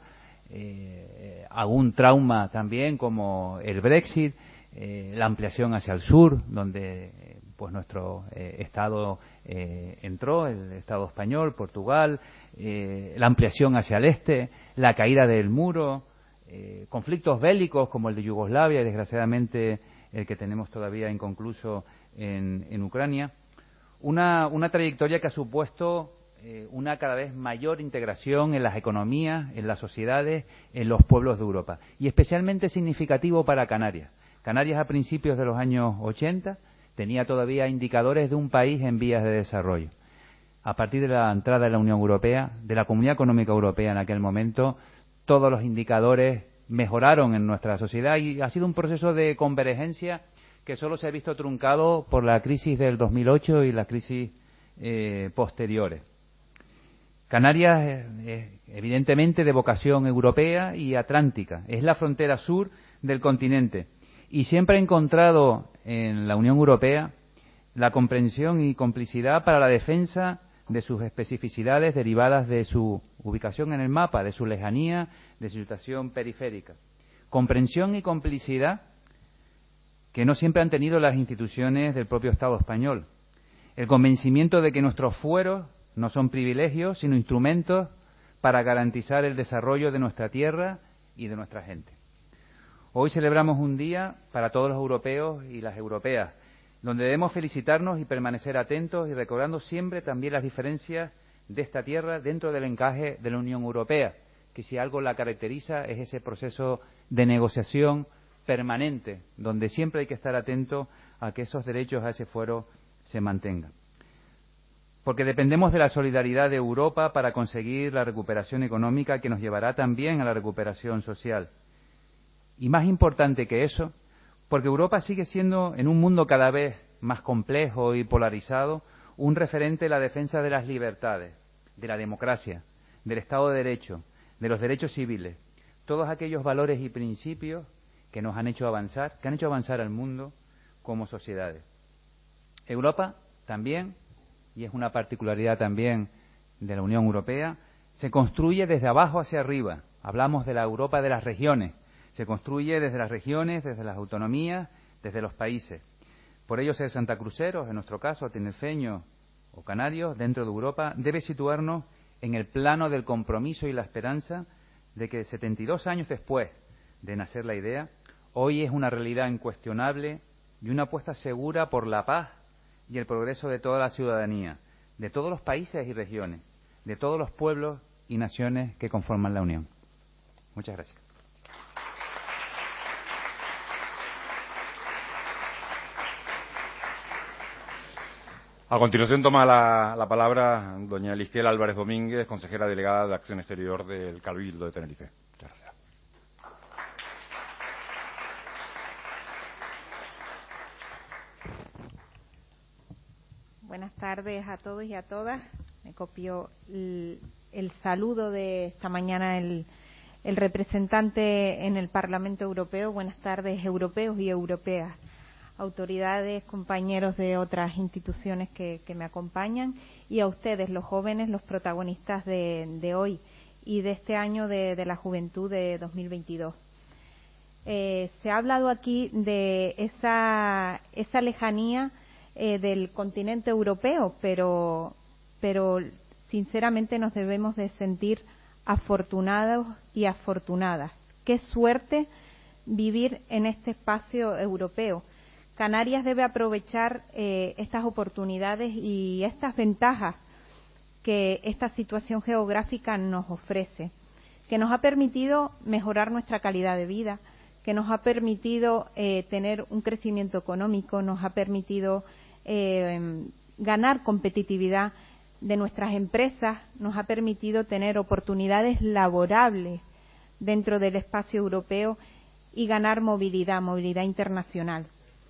algún trauma también como el Brexit, la ampliación hacia el sur, donde pues nuestro Estado entró, el Estado español, Portugal, la ampliación hacia el este, la caída del muro, conflictos bélicos como el de Yugoslavia y desgraciadamente el que tenemos todavía inconcluso en Ucrania. Una trayectoria que ha supuesto una cada vez mayor integración en las economías, en las sociedades, en los pueblos de Europa. Y especialmente significativo para Canarias. Canarias a principios de los años 80 tenía todavía indicadores de un país en vías de desarrollo. A partir de la entrada de la Unión Europea, de la Comunidad Económica Europea en aquel momento, todos los indicadores mejoraron en nuestra sociedad y ha sido un proceso de convergencia que solo se ha visto truncado por la crisis del 2008 y las crisis posteriores. Canarias es evidentemente de vocación europea y atlántica, es la frontera sur del continente y siempre ha encontrado en la Unión Europea la comprensión y complicidad para la defensa de sus especificidades derivadas de su ubicación en el mapa, de su lejanía, de su situación periférica. Comprensión y complicidad que no siempre han tenido las instituciones del propio Estado español. El convencimiento de que nuestros fueros no son privilegios, sino instrumentos para garantizar el desarrollo de nuestra tierra y de nuestra gente. Hoy celebramos un día para todos los europeos y las europeas, donde debemos felicitarnos y permanecer atentos y recordando siempre también las diferencias de esta tierra dentro del encaje de la Unión Europea, que si algo la caracteriza es ese proceso de negociación permanente, donde siempre hay que estar atento a que esos derechos a ese fuero se mantengan. Porque dependemos de la solidaridad de Europa para conseguir la recuperación económica que nos llevará también a la recuperación social. Y más importante que eso, porque Europa sigue siendo, en un mundo cada vez más complejo y polarizado, un referente en la defensa de las libertades, de la democracia, del Estado de Derecho, de los derechos civiles, todos aquellos valores y principios que nos han hecho avanzar, que han hecho avanzar al mundo como sociedades. Europa también, y es una particularidad también de la Unión Europea, se construye desde abajo hacia arriba. Hablamos de la Europa de las regiones. Se construye desde las regiones, desde las autonomías, desde los países. Por ello, ser santacruceros, en nuestro caso, tinerfeños o canarios, dentro de Europa, debe situarnos en el plano del compromiso y la esperanza de que 72 años después de nacer la idea, hoy es una realidad incuestionable y una apuesta segura por la paz y el progreso de toda la ciudadanía, de todos los países y regiones, de todos los pueblos y naciones que conforman la Unión. Muchas gracias. A continuación toma la palabra doña Lisquel Álvarez Domínguez, consejera delegada de Acción Exterior del Cabildo de Tenerife. Muchas gracias. Buenas tardes a todos y a todas. Me copió el saludo de esta mañana el representante en el Parlamento Europeo. Buenas tardes, europeos y europeas, autoridades, compañeros de otras instituciones que me acompañan, y a ustedes, los jóvenes, los protagonistas de hoy y de este año de la juventud de 2022. Se ha hablado aquí de esa lejanía del continente europeo, pero sinceramente nos debemos de sentir afortunados y afortunadas. Qué suerte vivir en este espacio europeo. Canarias debe aprovechar estas oportunidades y estas ventajas que esta situación geográfica nos ofrece, que nos ha permitido mejorar nuestra calidad de vida, que nos ha permitido tener un crecimiento económico, nos ha permitido ganar competitividad de nuestras empresas, nos ha permitido tener oportunidades laborables dentro del espacio europeo y ganar movilidad internacional.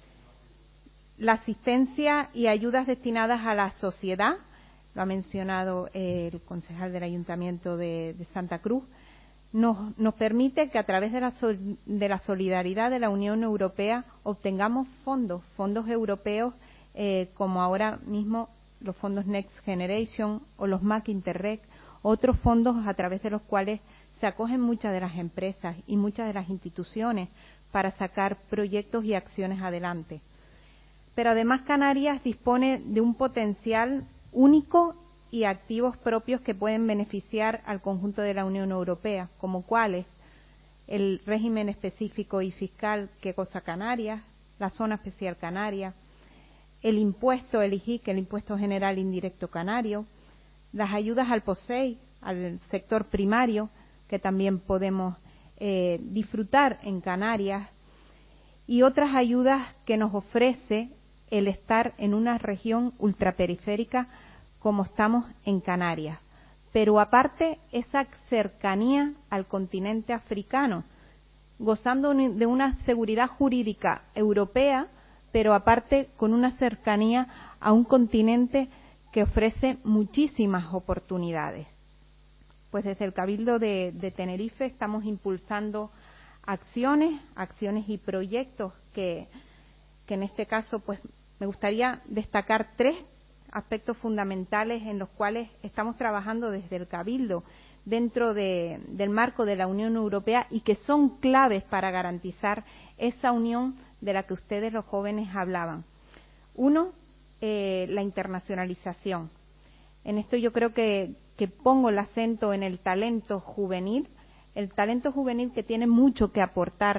La asistencia y ayudas destinadas a la sociedad, lo ha mencionado el concejal del Ayuntamiento de Santa Cruz, nos permite que a través de la solidaridad de la Unión Europea obtengamos fondos europeos como ahora mismo los fondos Next Generation o los MAC Interreg, otros fondos a través de los cuales se acogen muchas de las empresas y muchas de las instituciones para sacar proyectos y acciones adelante. Pero además Canarias dispone de un potencial único y activos propios que pueden beneficiar al conjunto de la Unión Europea, como cuáles: el régimen específico y fiscal que goza Canarias, la zona especial canaria, el impuesto, el IGIC, el impuesto general indirecto canario, las ayudas al POSEI, al sector primario, que también podemos disfrutar en Canarias, y otras ayudas que nos ofrece el estar en una región ultraperiférica como estamos en Canarias. Pero aparte, esa cercanía al continente africano, gozando de una seguridad jurídica europea, pero aparte con una cercanía a un continente que ofrece muchísimas oportunidades. Pues desde el Cabildo de Tenerife estamos impulsando acciones y proyectos que en este caso pues me gustaría destacar 3 aspectos fundamentales en los cuales estamos trabajando desde el Cabildo dentro del marco de la Unión Europea y que son claves para garantizar esa unión de la que ustedes los jóvenes hablaban. Uno, la internacionalización. En esto yo creo que pongo el acento en el talento juvenil que tiene mucho que aportar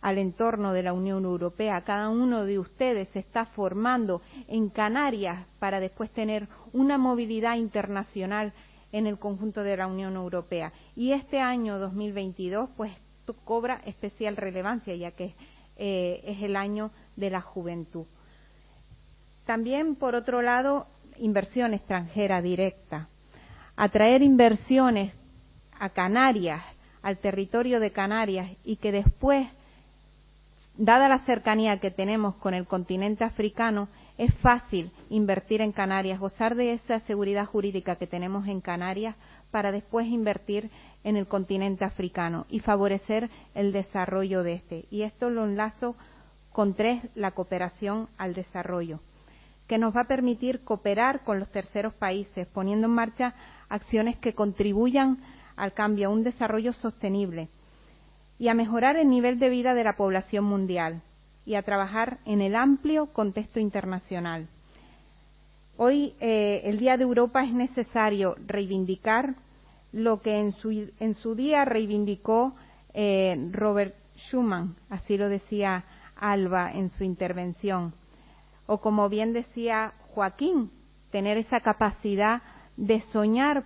al entorno de la Unión Europea. Cada uno de ustedes se está formando en Canarias para después tener una movilidad internacional en el conjunto de la Unión Europea. Y este año 2022 pues cobra especial relevancia, ya que es el año de la juventud. También, por otro lado, inversión extranjera directa. Atraer inversiones a Canarias, al territorio de Canarias, y que después, dada la cercanía que tenemos con el continente africano, es fácil invertir en Canarias, gozar de esa seguridad jurídica que tenemos en Canarias para después invertir en el continente africano y favorecer el desarrollo de este. Y esto lo enlazo con 3, la cooperación al desarrollo, que nos va a permitir cooperar con los terceros países, poniendo en marcha acciones que contribuyan al cambio, a un desarrollo sostenible y a mejorar el nivel de vida de la población mundial y a trabajar en el amplio contexto internacional. Hoy, el Día de Europa, es necesario reivindicar lo que en su día reivindicó Robert Schuman, así lo decía Alba en su intervención, o como bien decía Joaquín, tener esa capacidad de soñar,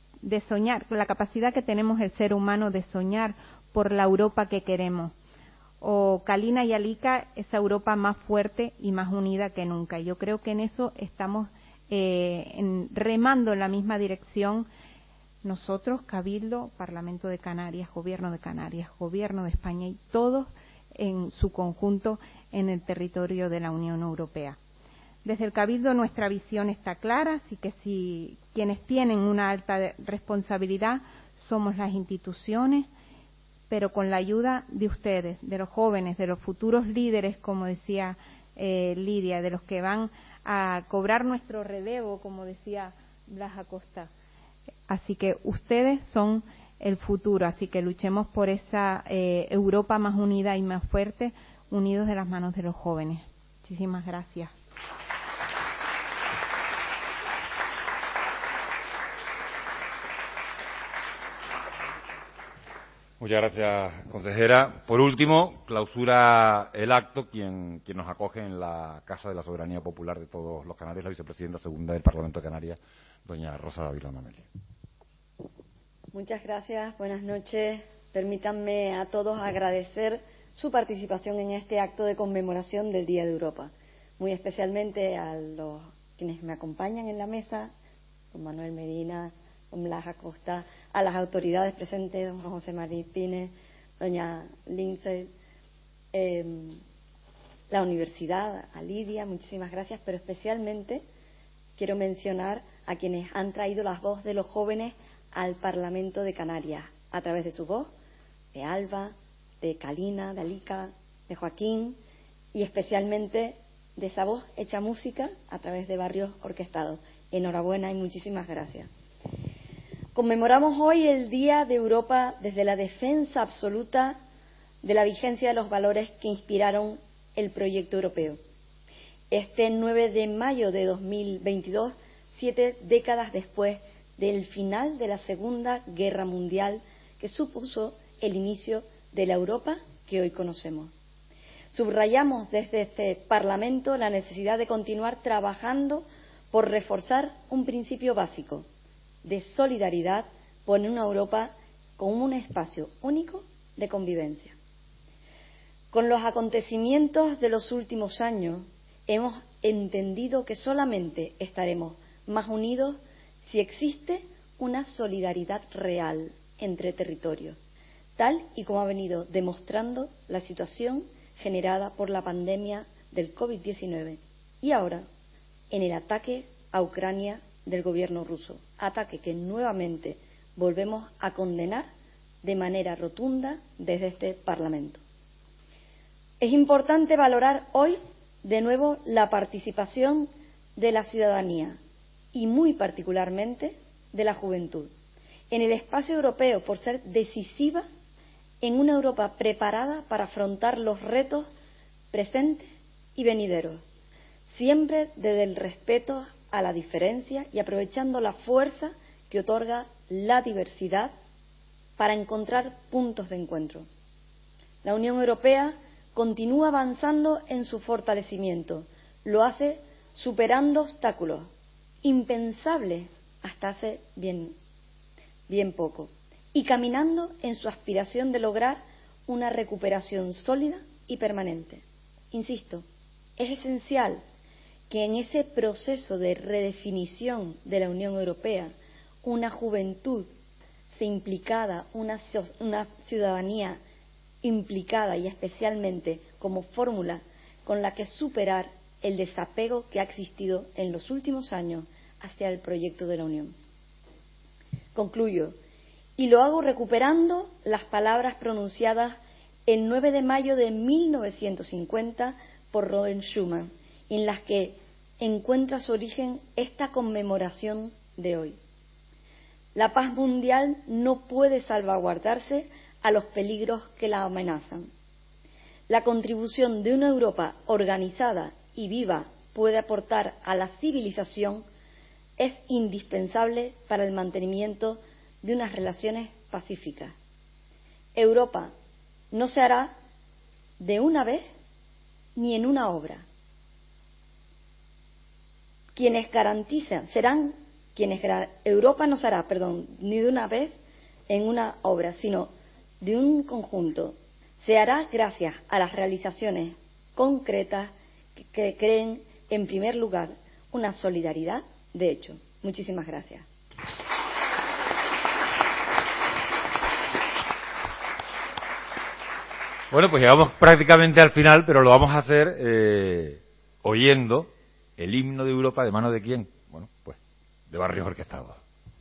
la capacidad que tenemos el ser humano de soñar por la Europa que queremos. O Kalina y Alika, esa Europa más fuerte y más unida que nunca. Yo creo que en eso estamos remando en la misma dirección nosotros, Cabildo, Parlamento de Canarias, Gobierno de España y todos en su conjunto en el territorio de la Unión Europea. Desde el Cabildo nuestra visión está clara, así que si quienes tienen una alta responsabilidad somos las instituciones, pero con la ayuda de ustedes, de los jóvenes, de los futuros líderes, como decía Lidia, de los que van a cobrar nuestro relevo, como decía Blas Acosta. Así que ustedes son el futuro, así que luchemos por esa Europa más unida y más fuerte, unidos de las manos de los jóvenes. Muchísimas gracias. Muchas gracias, consejera. Por último, clausura el acto quien nos acoge en la Casa de la Soberanía Popular de todos los canarios, la vicepresidenta segunda del Parlamento de Canarias, doña Rosa Dávila Mameli. Muchas gracias, buenas noches. Permítanme a todos agradecer su participación en este acto de conmemoración del Día de Europa, muy especialmente a los quienes me acompañan en la mesa, don Manuel Medina, don Blas Acosta, a las autoridades presentes, don José Martínez, doña Lindsay, la universidad, a Lidia, muchísimas gracias, pero especialmente quiero mencionar a quienes han traído la voz de los jóvenes al Parlamento de Canarias, a través de su voz, de Alba, de Kalina, de Alika, de Joaquín, y especialmente de esa voz hecha música a través de Barrios Orquestados. Enhorabuena y muchísimas gracias. Conmemoramos hoy el Día de Europa desde la defensa absoluta de la vigencia de los valores que inspiraron el proyecto europeo. Este 9 de mayo de 2022, 7 décadas después del final de la Segunda Guerra Mundial, que supuso el inicio de la Europa que hoy conocemos. Subrayamos desde este Parlamento la necesidad de continuar trabajando por reforzar un principio básico de solidaridad por una Europa como un espacio único de convivencia. Con los acontecimientos de los últimos años hemos entendido que solamente estaremos más unidos si existe una solidaridad real entre territorios, tal y como ha venido demostrando la situación generada por la pandemia del COVID-19 y ahora en el ataque a Ucrania del gobierno ruso, ataque que nuevamente volvemos a condenar de manera rotunda desde este Parlamento. Es importante valorar hoy de nuevo la participación de la ciudadanía y muy particularmente de la juventud en el espacio europeo por ser decisiva en una Europa preparada para afrontar los retos presentes y venideros, siempre desde el respeto a la diferencia y aprovechando la fuerza que otorga la diversidad para encontrar puntos de encuentro. La Unión Europea continúa avanzando en su fortalecimiento. Lo hace superando obstáculos impensables hasta hace bien poco y caminando en su aspiración de lograr una recuperación sólida y permanente. Insisto, es esencial que en ese proceso de redefinición de la Unión Europea una juventud se implicada, una ciudadanía implicada y especialmente como fórmula con la que superar el desapego que ha existido en los últimos años hacia el proyecto de la Unión. Concluyo, y lo hago recuperando las palabras pronunciadas el 9 de mayo de 1950 por Robert Schuman, en las que encuentra su origen esta conmemoración de hoy. La paz mundial no puede salvaguardarse a los peligros que la amenazan. La contribución de una Europa organizada y viva puede aportar a la civilización es indispensable para el mantenimiento de unas relaciones pacíficas. Europa no se hará de una vez ni en una obra. Europa no se hará, ni de una vez en una obra, sino de un conjunto. Se hará gracias a las realizaciones concretas que creen, en primer lugar, una solidaridad de hecho. Muchísimas gracias. Bueno, pues llegamos prácticamente al final, pero lo vamos a hacer oyendo el himno de Europa, ¿de mano de quién? Bueno, pues de Barrios Orquestados.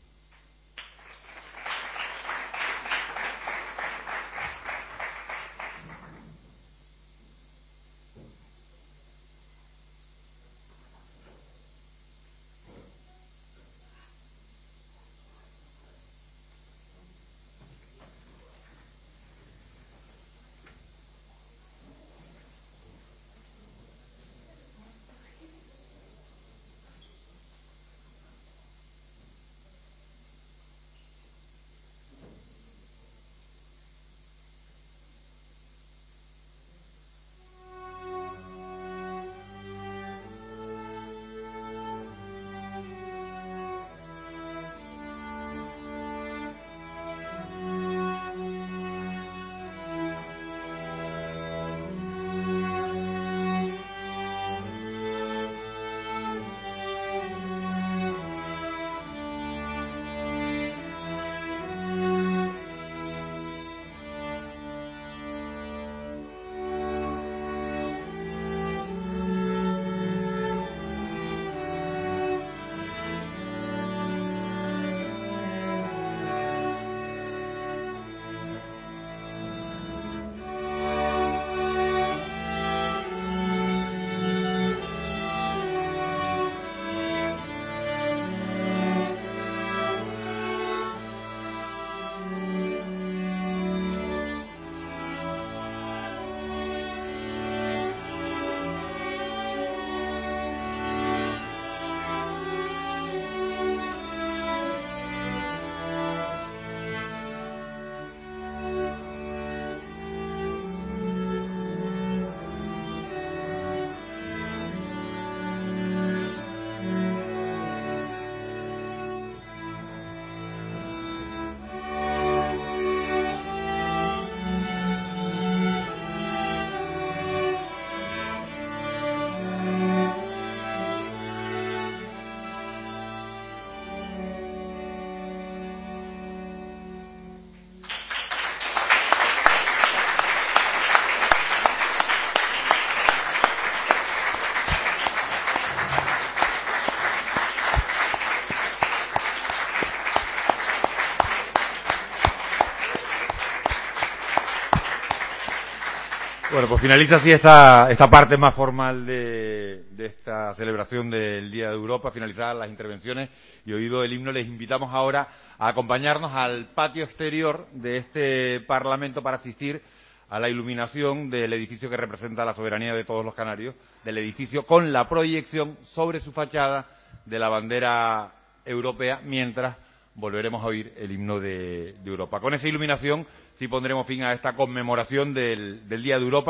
Bueno, pues finaliza así esta parte más formal de esta celebración del Día de Europa. Finalizadas las intervenciones y oído el himno, les invitamos ahora a acompañarnos al patio exterior de este Parlamento para asistir a la iluminación del edificio que representa la soberanía de todos los canarios, del edificio con la proyección sobre su fachada de la bandera europea, mientras volveremos a oír el himno de Europa. Con esa iluminación sí pondremos fin a esta conmemoración del Día de Europa.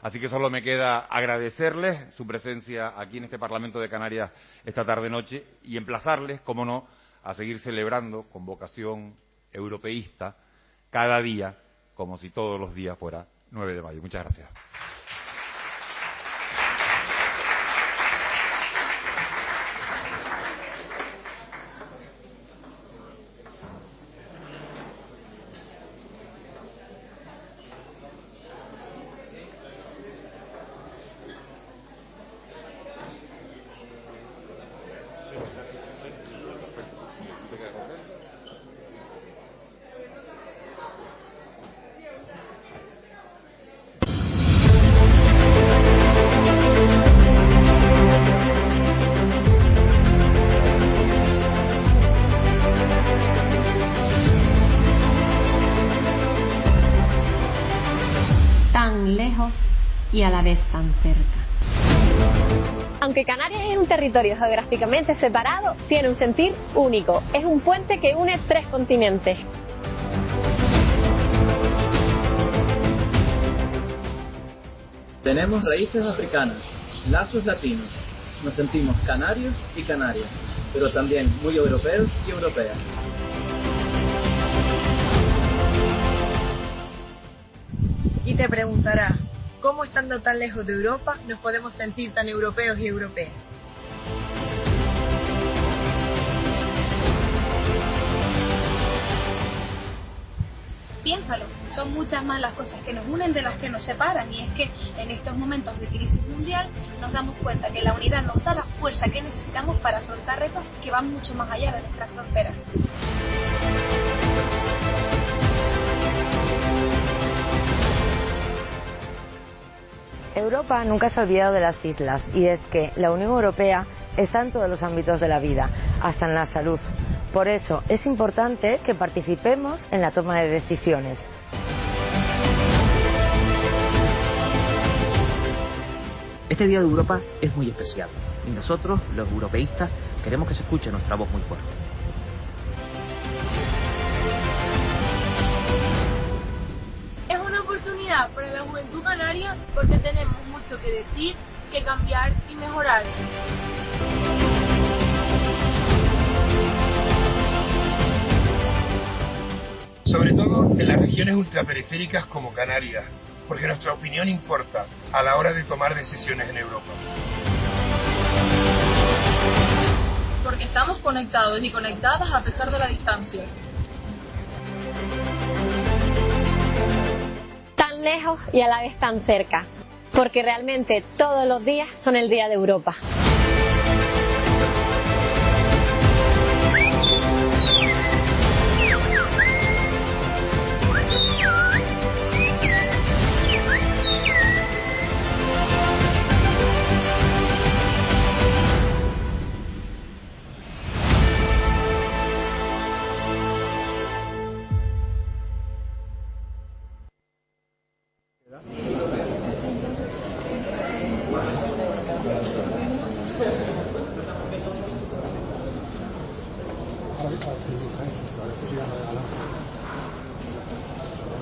Así que solo me queda agradecerles su presencia aquí en este Parlamento de Canarias esta tarde-noche y emplazarles, como no, a seguir celebrando con vocación europeísta cada día, como si todos los días fuera 9 de mayo. Muchas gracias. Tan lejos y a la vez tan cerca. Aunque Canarias es un territorio geográficamente separado, tiene un sentir único. Es un puente que une 3 continentes. Tenemos raíces africanas, lazos latinos. Nos sentimos canarios y canarias, pero también muy europeos y europeas. Y te preguntarás, ¿cómo estando tan lejos de Europa nos podemos sentir tan europeos y europeas? Piénsalo, son muchas más las cosas que nos unen de las que nos separan, y es que en estos momentos de crisis mundial nos damos cuenta que la unidad nos da la fuerza que necesitamos para afrontar retos que van mucho más allá de nuestras fronteras. Europa nunca se ha olvidado de las islas, y es que la Unión Europea está en todos los ámbitos de la vida, hasta en la salud. Por eso es importante que participemos en la toma de decisiones. Este Día de Europa es muy especial y nosotros, los europeístas, queremos que se escuche nuestra voz muy fuerte. Es una oportunidad para la juventud canaria porque tenemos mucho que decir, que cambiar y mejorar. Sobre todo en las regiones ultraperiféricas como Canarias, porque nuestra opinión importa a la hora de tomar decisiones en Europa. Porque estamos conectados y conectadas a pesar de la distancia. Tan lejos y a la vez tan cerca. Porque realmente todos los días son el Día de Europa.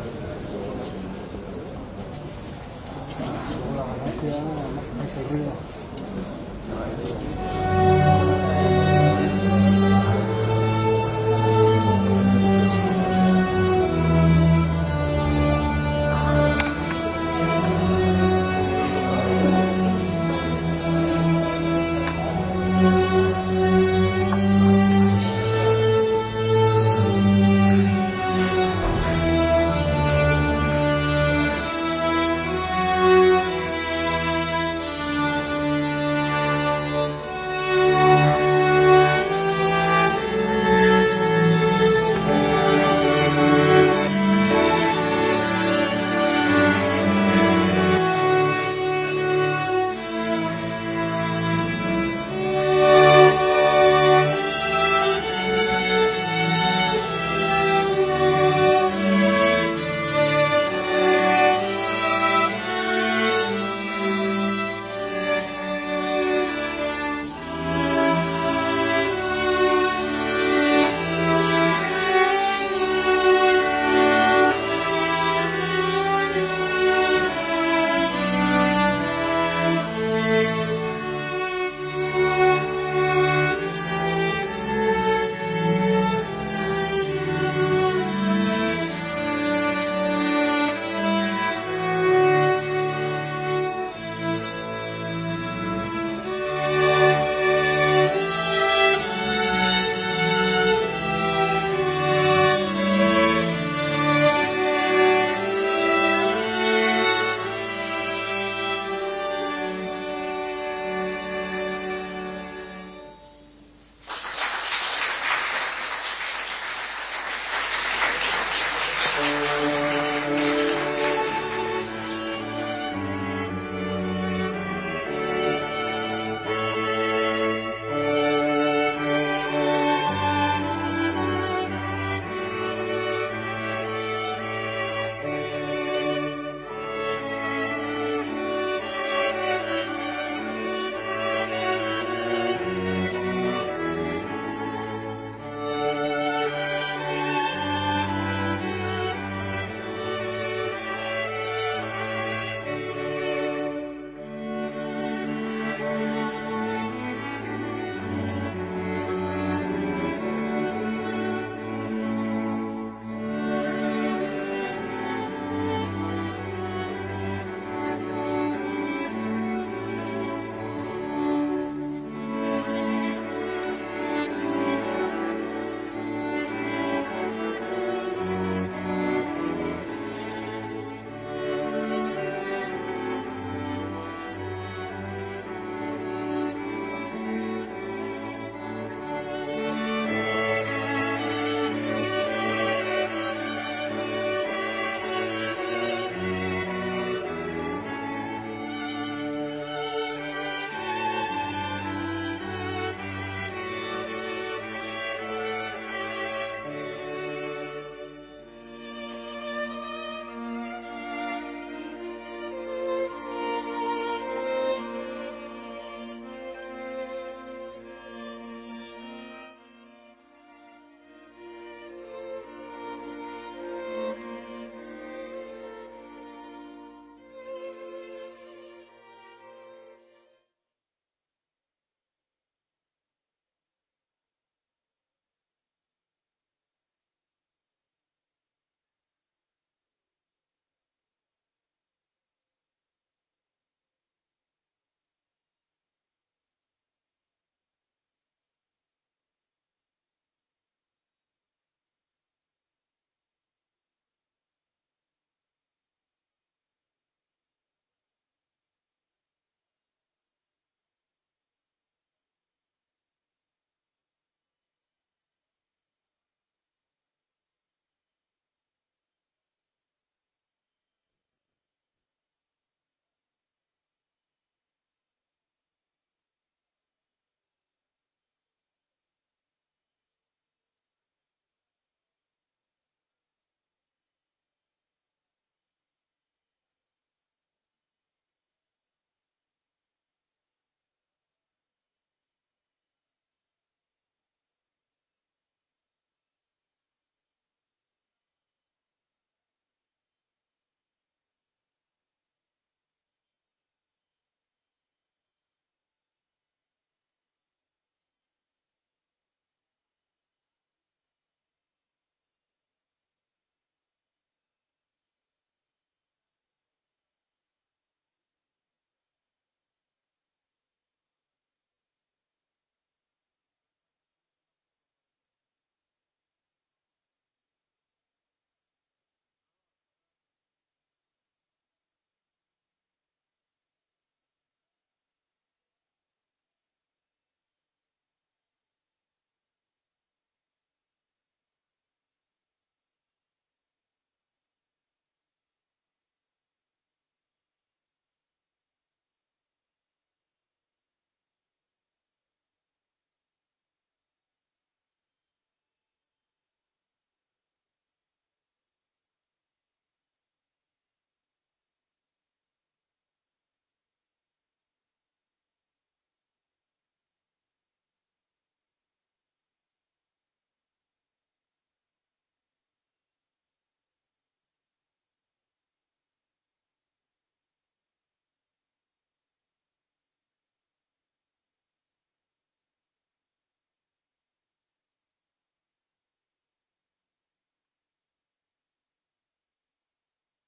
Más el ruido.